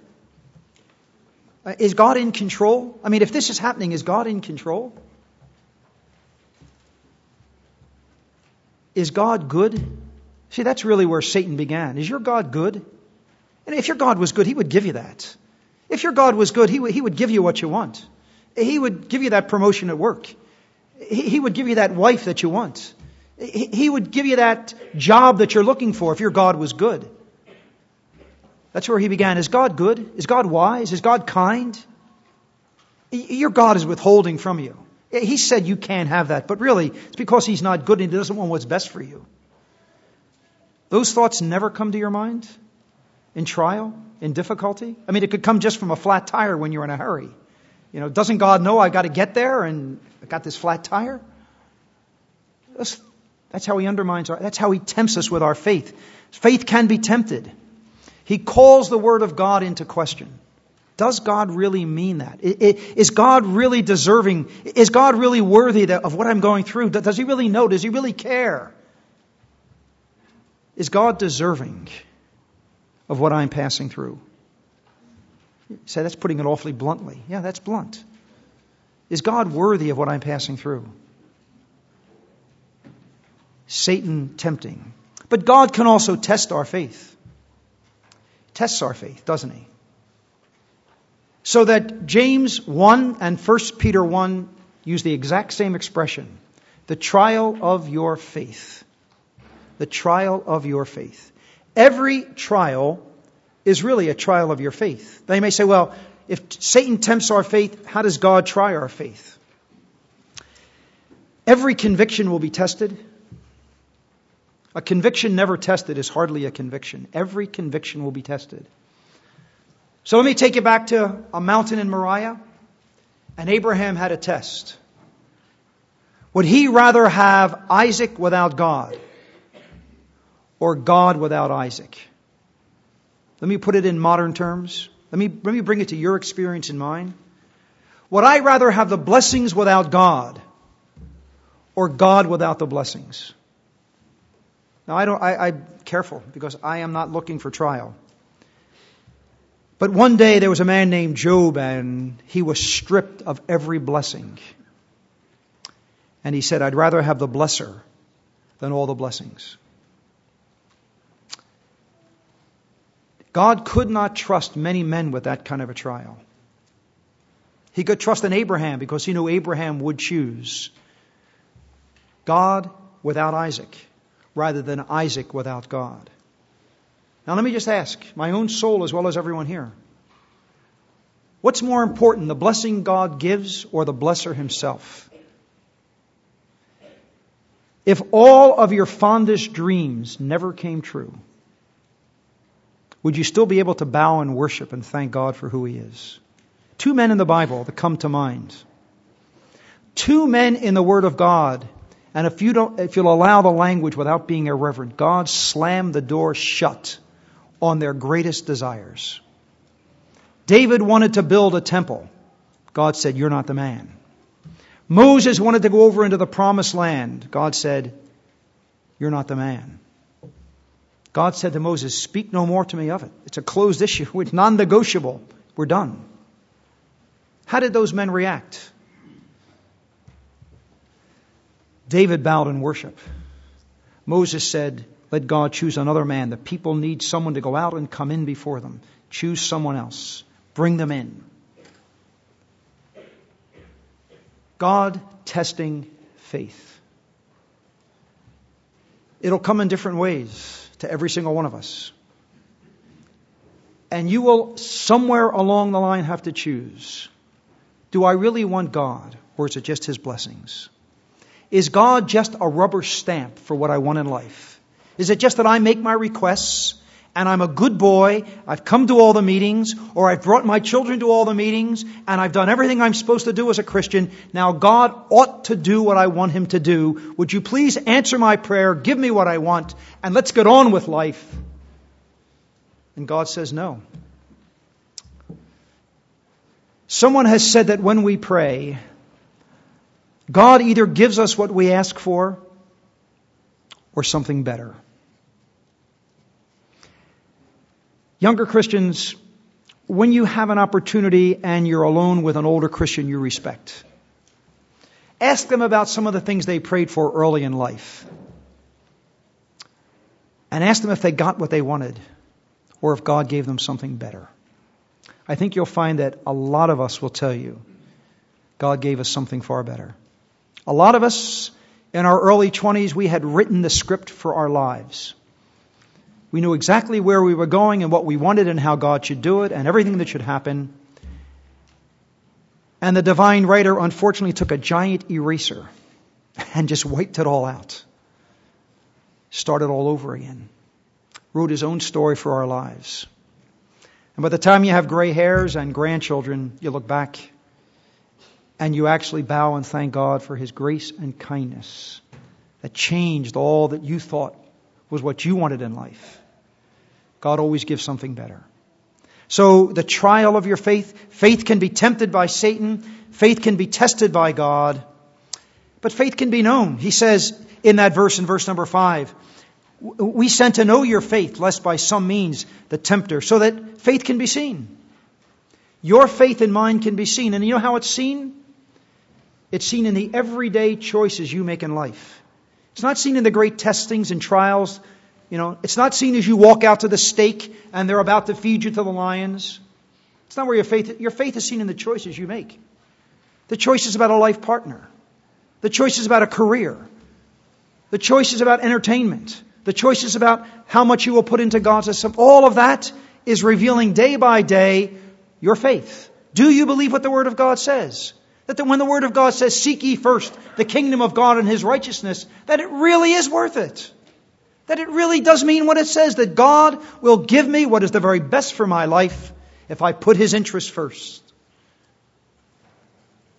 Is God in control? I mean, if this is happening, is God in control? Is God good? See, that's really where Satan began. Is your God good? And if your God was good, He would give you that. If your God was good, He would give you what you want. He would give you that promotion at work. He would give you that wife that you want. He would give you that job that you're looking for if your God was good. That's where he began. Is God good? Is God wise? Is God kind? Your God is withholding from you. He said you can't have that, but really it's because He's not good and He doesn't want what's best for you. Those thoughts never come to your mind in trial, in difficulty. I mean, it could come just from a flat tire when you're in a hurry. You know, doesn't God know I got to get there and I got this flat tire? That's how He undermines that's how He tempts us with our faith. Faith can be tempted. He calls the Word of God into question. Does God really mean that? Is God really deserving? Is God really worthy of what I'm going through? Does He really know? Does He really care? Is God deserving of what I'm passing through? You say, that's putting it awfully bluntly. Yeah, that's blunt. Is God worthy of what I'm passing through? Satan tempting. But God can also test our faith. Tests our faith, doesn't He? So that James 1 and 1 Peter 1 use the exact same expression. The trial of your faith. The trial of your faith. Every trial is really a trial of your faith. Now you may say, well, if Satan tempts our faith, how does God try our faith? Every conviction will be tested. A conviction never tested is hardly a conviction. Every conviction will be tested. So let me take you back to a mountain in Moriah. and Abraham had a test. Would he rather have Isaac without God or God without Isaac? Let me put it in modern terms. Let me bring it to your experience and mine. Would I rather have the blessings without God or God without the blessings? Now I'm careful because I am not looking for trial. But one day there was a man named Job, and he was stripped of every blessing. And he said, I'd rather have the blesser than all the blessings. God could not trust many men with that kind of a trial. He could trust in Abraham because he knew Abraham would choose God without Isaac rather than Isaac without God. Now let me just ask, my own soul as well as everyone here, what's more important, the blessing God gives or the blesser himself? If all of your fondest dreams never came true, would you still be able to bow and worship and thank God for who He is? 2 men in the Bible that come to mind. 2 men in the Word of God. And if you'll allow the language without being irreverent, God slammed the door shut on their greatest desires. David wanted to build a temple. God said, you're not the man. Moses wanted to go over into the promised land. God said, you're not the man. God said to Moses, speak no more to me of it. It's a closed issue. It's non-negotiable. We're done. How did those men react? David bowed in worship. Moses said, let God choose another man. The people need someone to go out and come in before them. Choose someone else. Bring them in. God testing faith. It'll come in different ways to every single one of us. And you will somewhere along the line have to choose. Do I really want God, or is it just His blessings? Is God just a rubber stamp for what I want in life? Is it just that I make my requests and I'm a good boy, I've come to all the meetings, or I've brought my children to all the meetings, and I've done everything I'm supposed to do as a Christian. Now God ought to do what I want Him to do. Would you please answer my prayer, give me what I want, and let's get on with life? And God says no. Someone has said that when we pray, God either gives us what we ask for or something better. Younger Christians, when you have an opportunity and you're alone with an older Christian you respect, ask them about some of the things they prayed for early in life. And ask them if they got what they wanted or if God gave them something better. I think you'll find that a lot of us will tell you God gave us something far better. A lot of us in our early 20s, we had written the script for our lives. We knew exactly where we were going and what we wanted and how God should do it and everything that should happen. And the divine writer unfortunately took a giant eraser and just wiped it all out. Started all over again. Wrote His own story for our lives. And by the time you have gray hairs and grandchildren, you look back and you actually bow and thank God for His grace and kindness that changed all that you thought was what you wanted in life. God always gives something better. So the trial of your faith can be tempted by Satan. Faith can be tested by God. But faith can be known. He says in that verse, in verse number 5, we sent to know your faith, lest by some means the tempter, so that faith can be seen. Your faith and mine can be seen. And you know how it's seen? It's seen in the everyday choices you make in life. It's not seen in the great testings and trials. It's not seen as you walk out to the stake and they're about to feed you to the lions. It's not where your faith is seen in the choices you make. The choices about a life partner. The choices about a career. The choices about entertainment. The choices about how much you will put into God's system. All of that is revealing day by day your faith. Do you believe what the Word of God says? That when the Word of God says, seek ye first the kingdom of God and His righteousness, that it really is worth it. That it really does mean what it says, that God will give me what is the very best for my life if I put His interest first.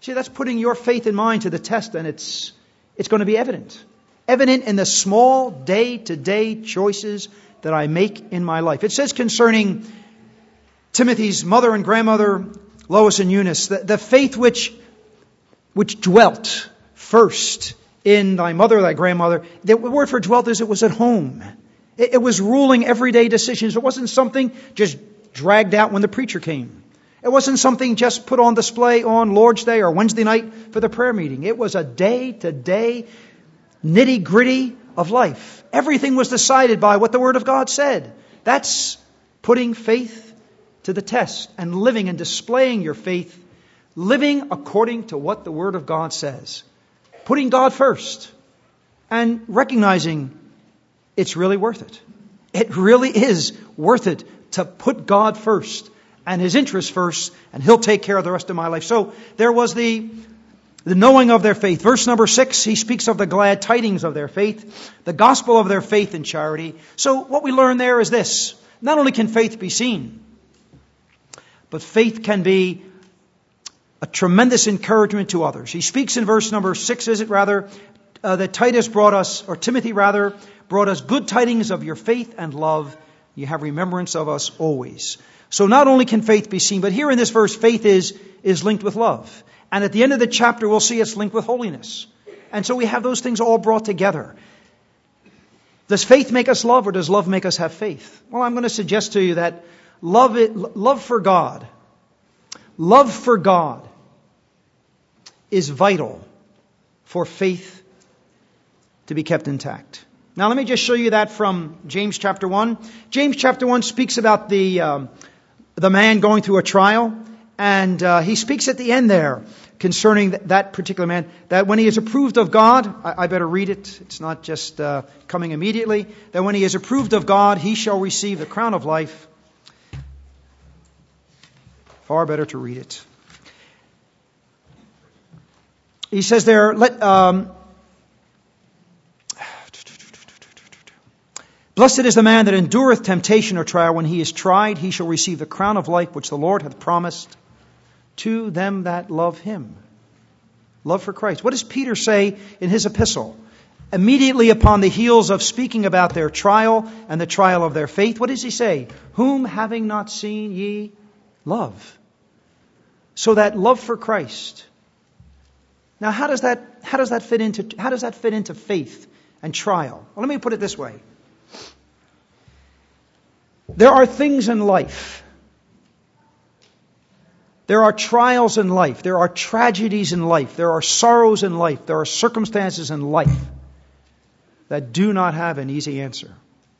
See, that's putting your faith and mine to the test, and it's going to be evident. Evident in the small day-to-day choices that I make in my life. It says concerning Timothy's mother and grandmother, Lois and Eunice, the faith which dwelt first in thy mother, thy grandmother. The word for dwelt is it was at home. It was ruling everyday decisions. It wasn't something just dragged out when the preacher came. It wasn't something just put on display on Lord's Day or Wednesday night for the prayer meeting. It was a day-to-day nitty-gritty of life. Everything was decided by what the Word of God said. That's putting faith to the test and living and displaying your faith, living according to what the Word of God says. Putting God first and recognizing it's really worth it. It really is worth it to put God first and His interests first, and He'll take care of the rest of my life. So there was the knowing of their faith. Verse number 6, he speaks of the glad tidings of their faith, the gospel of their faith and charity. So what we learn there is this. Not only can faith be seen, but faith can be a tremendous encouragement to others. He speaks in verse number 6, that Timothy brought us good tidings of your faith and love. You have remembrance of us always. So not only can faith be seen, but here in this verse, faith is linked with love. And at the end of the chapter, we'll see it's linked with holiness. And so we have those things all brought together. Does faith make us love, or does love make us have faith? Well, I'm going to suggest to you that love for God is vital for faith to be kept intact. Now let me just show you that from James chapter 1. James chapter 1 speaks about the man going through a trial. And he speaks at the end there concerning that particular man, that when he is approved of God, I better read it, it's not just coming immediately, that when he is approved of God, he shall receive the crown of life. Far better to read it. He says there, blessed is the man that endureth temptation or trial. When he is tried, he shall receive the crown of life which the Lord hath promised to them that love Him. Love for Christ. What does Peter say in his epistle? Immediately upon the heels of speaking about their trial and the trial of their faith, what does he say? Whom having not seen ye love. So that love for Christ. Now how does that fit into faith and trial? Well, let me put it this way. There are things in life. There are trials in life. There are tragedies in life. There are sorrows in life. There are circumstances in life that do not have an easy answer.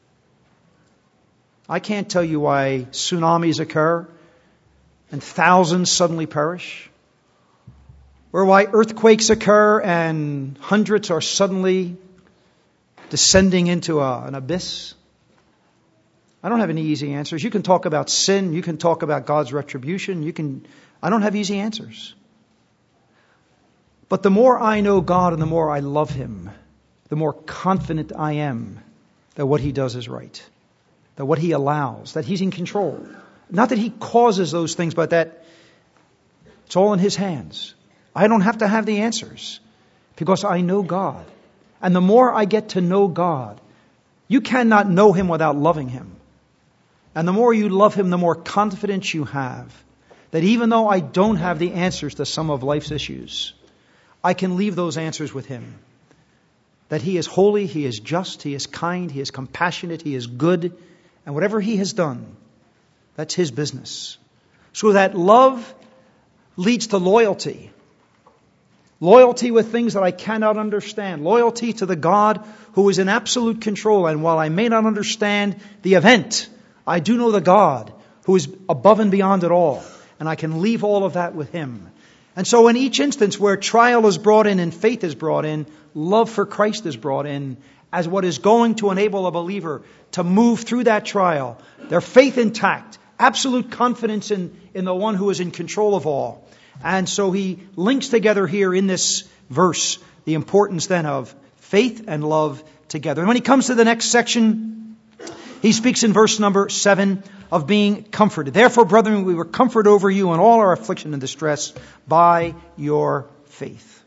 I can't tell you why tsunamis occur and thousands suddenly perish, or why earthquakes occur and hundreds are suddenly descending into an abyss. I don't have any easy answers. You can talk about sin. You can talk about God's retribution. I don't have easy answers. But the more I know God and the more I love Him, the more confident I am that what He does is right. That what He allows, that He's in control. Not that He causes those things, but that it's all in His hands. I don't have to have the answers because I know God. And the more I get to know God, you cannot know Him without loving Him. And the more you love Him, the more confidence you have that even though I don't have the answers to some of life's issues, I can leave those answers with Him. That He is holy, He is just, He is kind, He is compassionate, He is good. And whatever He has done, that's His business. So that love leads to loyalty. Loyalty with things that I cannot understand. Loyalty to the God who is in absolute control. And while I may not understand the event, I do know the God who is above and beyond it all. And I can leave all of that with Him. And so in each instance where trial is brought in and faith is brought in, love for Christ is brought in as what is going to enable a believer to move through that trial. Their faith intact. Absolute confidence in the one who is in control of all. And so he links together here in this verse the importance then of faith and love together. And when he comes to the next section, he speaks in verse number 7 of being comforted. Therefore, brethren, we were comforted over you in all our affliction and distress by your faith.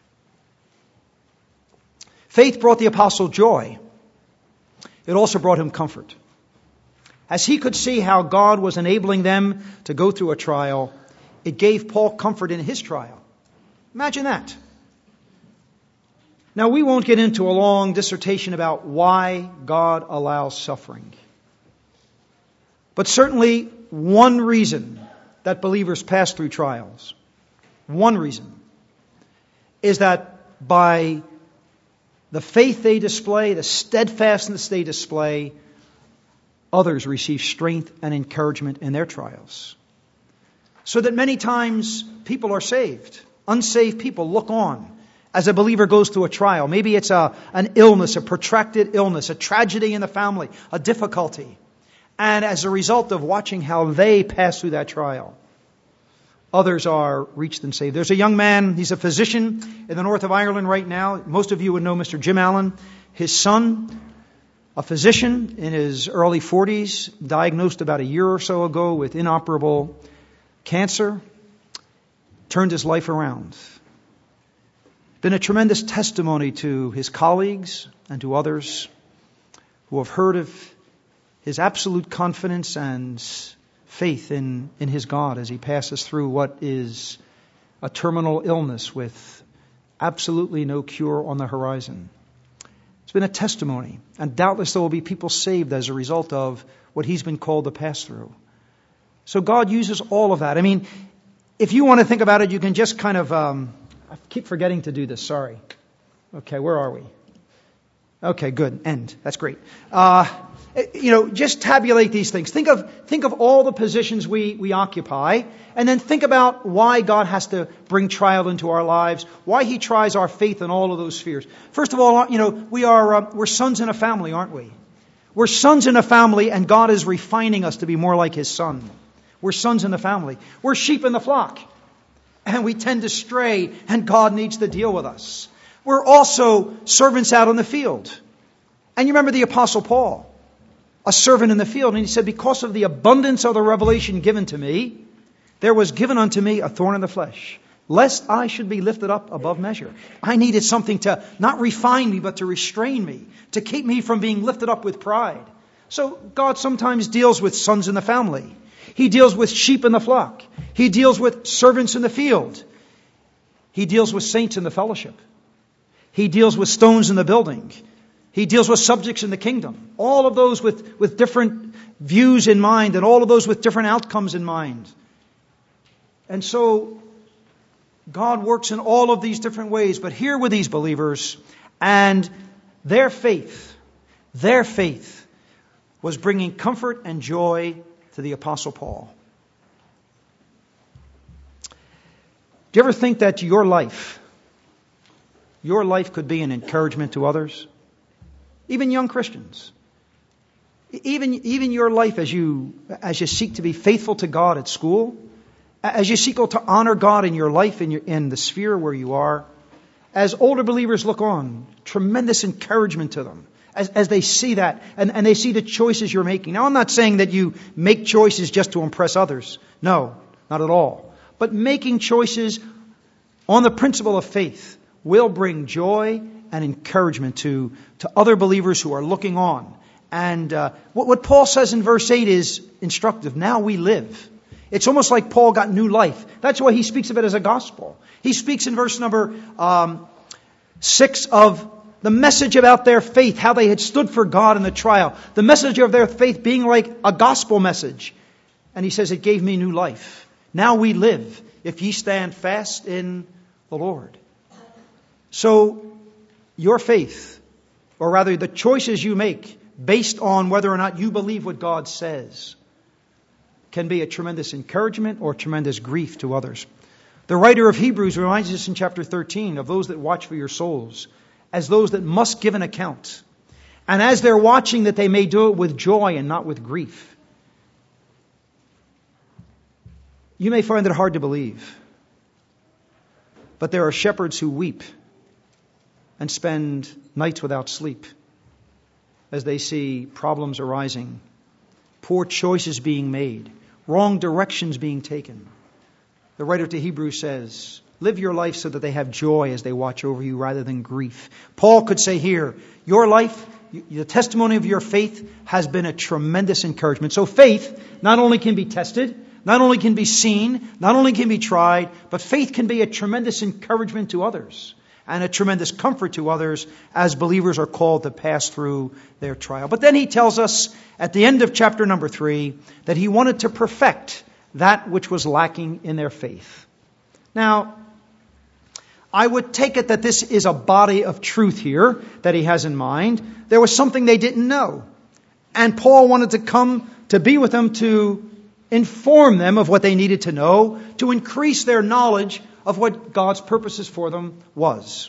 Faith brought the apostle joy. It also brought him comfort. As he could see how God was enabling them to go through a trial, it gave Paul comfort in his trial. Imagine that. Now, we won't get into a long dissertation about why God allows suffering. But certainly one reason that believers pass through trials, one reason, is that by the faith they display, the steadfastness they display, others receive strength and encouragement in their trials. So that many times people are saved. Unsaved people look on as a believer goes through a trial. Maybe it's an illness, a protracted illness, a tragedy in the family, a difficulty. And as a result of watching how they pass through that trial, others are reached and saved. There's a young man, he's a physician in the north of Ireland right now. Most of you would know Mr. Jim Allen. His son, a physician in his early 40s, diagnosed about a year or so ago with inoperable cancer, turned his life around. Been a tremendous testimony to his colleagues and to others who have heard of his absolute confidence and faith in his God as he passes through what is a terminal illness with absolutely no cure on the horizon. It's been a testimony, and doubtless there will be people saved as a result of what he's been called to pass through. So God uses all of that. I mean, if you want to think about it, you can just kind of, I keep forgetting to do this, sorry. Okay, where are we? Okay, good, end. That's great. Just tabulate these things. Think of all the positions we occupy, and then think about why God has to bring trial into our lives, why He tries our faith in all of those spheres. First of all, we're sons in a family, aren't we? We're sons in a family, and God is refining us to be more like His Son. We're sons in the family. We're sheep in the flock, and we tend to stray, and God needs to deal with us. We're also servants out on the field. And you remember the Apostle Paul, a servant in the field, and he said, because of the abundance of the revelation given to me, there was given unto me a thorn in the flesh, lest I should be lifted up above measure. I needed something to not refine me, but to restrain me, to keep me from being lifted up with pride. So God sometimes deals with sons in the family. He deals with sheep in the flock. He deals with servants in the field. He deals with saints in the fellowship. He deals with stones in the building. He deals with subjects in the kingdom. All of those with different views in mind, and all of those with different outcomes in mind. And so God works in all of these different ways. But here were these believers, and their faith was bringing comfort and joy to the Apostle Paul. Do you ever think that your life could be an encouragement to others? Even young Christians. Even your life as you seek to be faithful to God at school, as you seek to honor God in your life, in the sphere where you are, as older believers look on, tremendous encouragement to them as they see that and they see the choices you're making. Now, I'm not saying that you make choices just to impress others. No, not at all. But making choices on the principle of faith will bring joy and encouragement to other believers who are looking on. And what Paul says in verse 8 is instructive. Now we live. It's almost like Paul got new life. That's why he speaks of it as a gospel. He speaks in verse number 6 of the message about their faith, how they had stood for God in the trial. The message of their faith being like a gospel message. And he says, it gave me new life. Now we live, if ye stand fast in the Lord. So your faith, or rather the choices you make based on whether or not you believe what God says, can be a tremendous encouragement or tremendous grief to others. The writer of Hebrews reminds us in chapter 13 of those that watch for your souls as those that must give an account. And as they're watching, that they may do it with joy and not with grief. You may find it hard to believe, but there are shepherds who weep and spend nights without sleep. as they see problems arising, poor choices being made, wrong directions being taken. The writer to Hebrews says, live your life so that they have joy as they watch over you rather than grief. Paul could say here, your life, the testimony of your faith has been a tremendous encouragement. So faith not only can be tested, not only can be seen, not only can be tried, but faith can be a tremendous encouragement to others and a tremendous comfort to others as believers are called to pass through their trial. But then he tells us at the end of chapter number 3 that he wanted to perfect that which was lacking in their faith. Now, I would take it that this is a body of truth here that he has in mind. There was something they didn't know. And Paul wanted to come to be with them to inform them of what they needed to know, to increase their knowledge of what God's purposes for them was.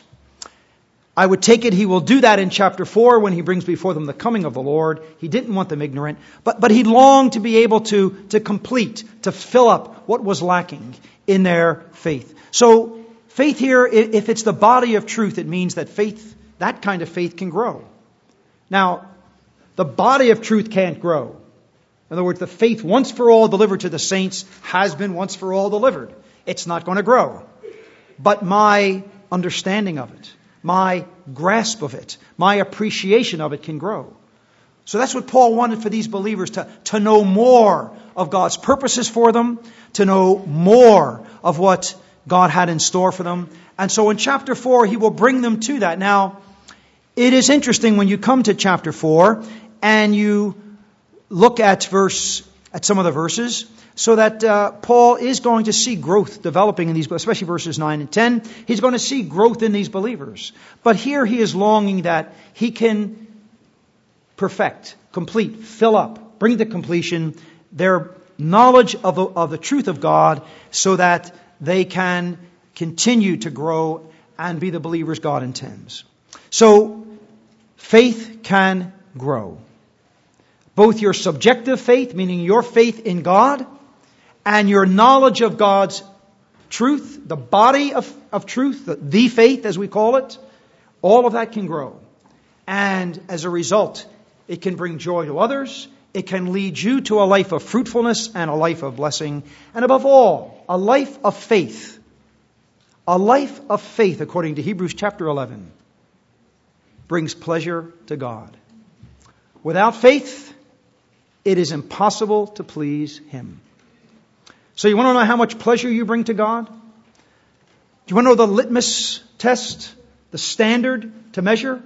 I would take it he will do that in chapter 4 when he brings before them the coming of the Lord. He didn't want them ignorant, but he longed to be able to complete, to fill up what was lacking in their faith. So faith here, if it's the body of truth, it means that faith, that kind of faith can grow. Now, the body of truth can't grow. In other words, the faith once for all delivered to the saints has been once for all delivered. It's not going to grow. But my understanding of it, my grasp of it, my appreciation of it can grow. So that's what Paul wanted for these believers, to know more of God's purposes for them, to know more of what God had in store for them. And so in chapter 4, he will bring them to that. Now, it is interesting when you come to chapter 4 and you look at some of the verses, so that Paul is going to see growth developing in these, especially verses 9 and 10. He's going to see growth in these believers. But here he is longing that he can perfect, complete, fill up, bring to completion their knowledge of the truth of God so that they can continue to grow and be the believers God intends. So faith can grow. Both your subjective faith, meaning your faith in God, and your knowledge of God's truth, the body of truth, the faith as we call it, all of that can grow. And as a result, it can bring joy to others. It can lead you to a life of fruitfulness and a life of blessing. And above all, a life of faith. A life of faith, according to Hebrews chapter 11, brings pleasure to God. Without faith, it is impossible to please Him. So you want to know how much pleasure you bring to God? Do you want to know the litmus test, the standard to measure?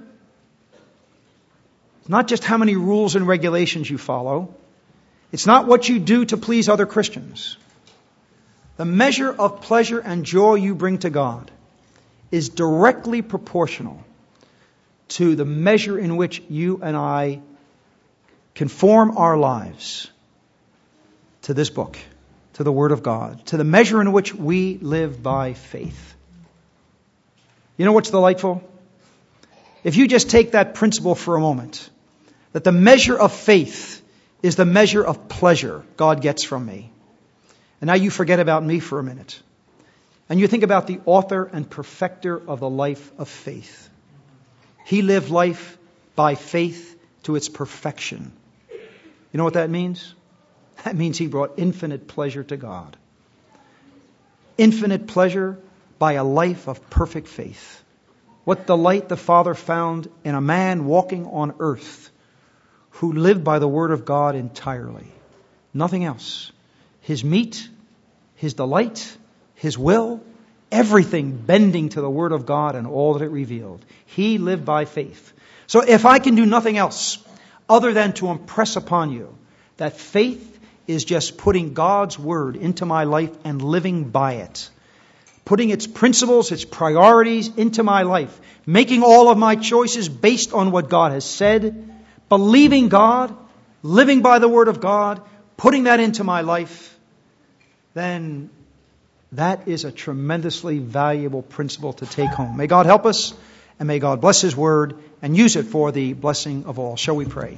It's not just how many rules and regulations you follow. It's not what you do to please other Christians. The measure of pleasure and joy you bring to God is directly proportional to the measure in which you and I conform our lives to this book, to the Word of God, to the measure in which we live by faith. You know what's delightful? If you just take that principle for a moment, that the measure of faith is the measure of pleasure God gets from me. And now you forget about me for a minute. And you think about the author and perfecter of the life of faith. He lived life by faith to its perfection. You know what that means? That means he brought infinite pleasure to God. Infinite pleasure by a life of perfect faith. What delight the Father found in a man walking on earth who lived by the Word of God entirely. Nothing else. His meat, his delight, his will, everything bending to the Word of God and all that it revealed. He lived by faith. So if I can do nothing else other than to impress upon you that faith is just putting God's Word into my life and living by it. Putting its principles, its priorities into my life. Making all of my choices based on what God has said. Believing God, living by the Word of God, putting that into my life. Then that is a tremendously valuable principle to take home. May God help us, and may God bless His Word and use it for the blessing of all. Shall we pray?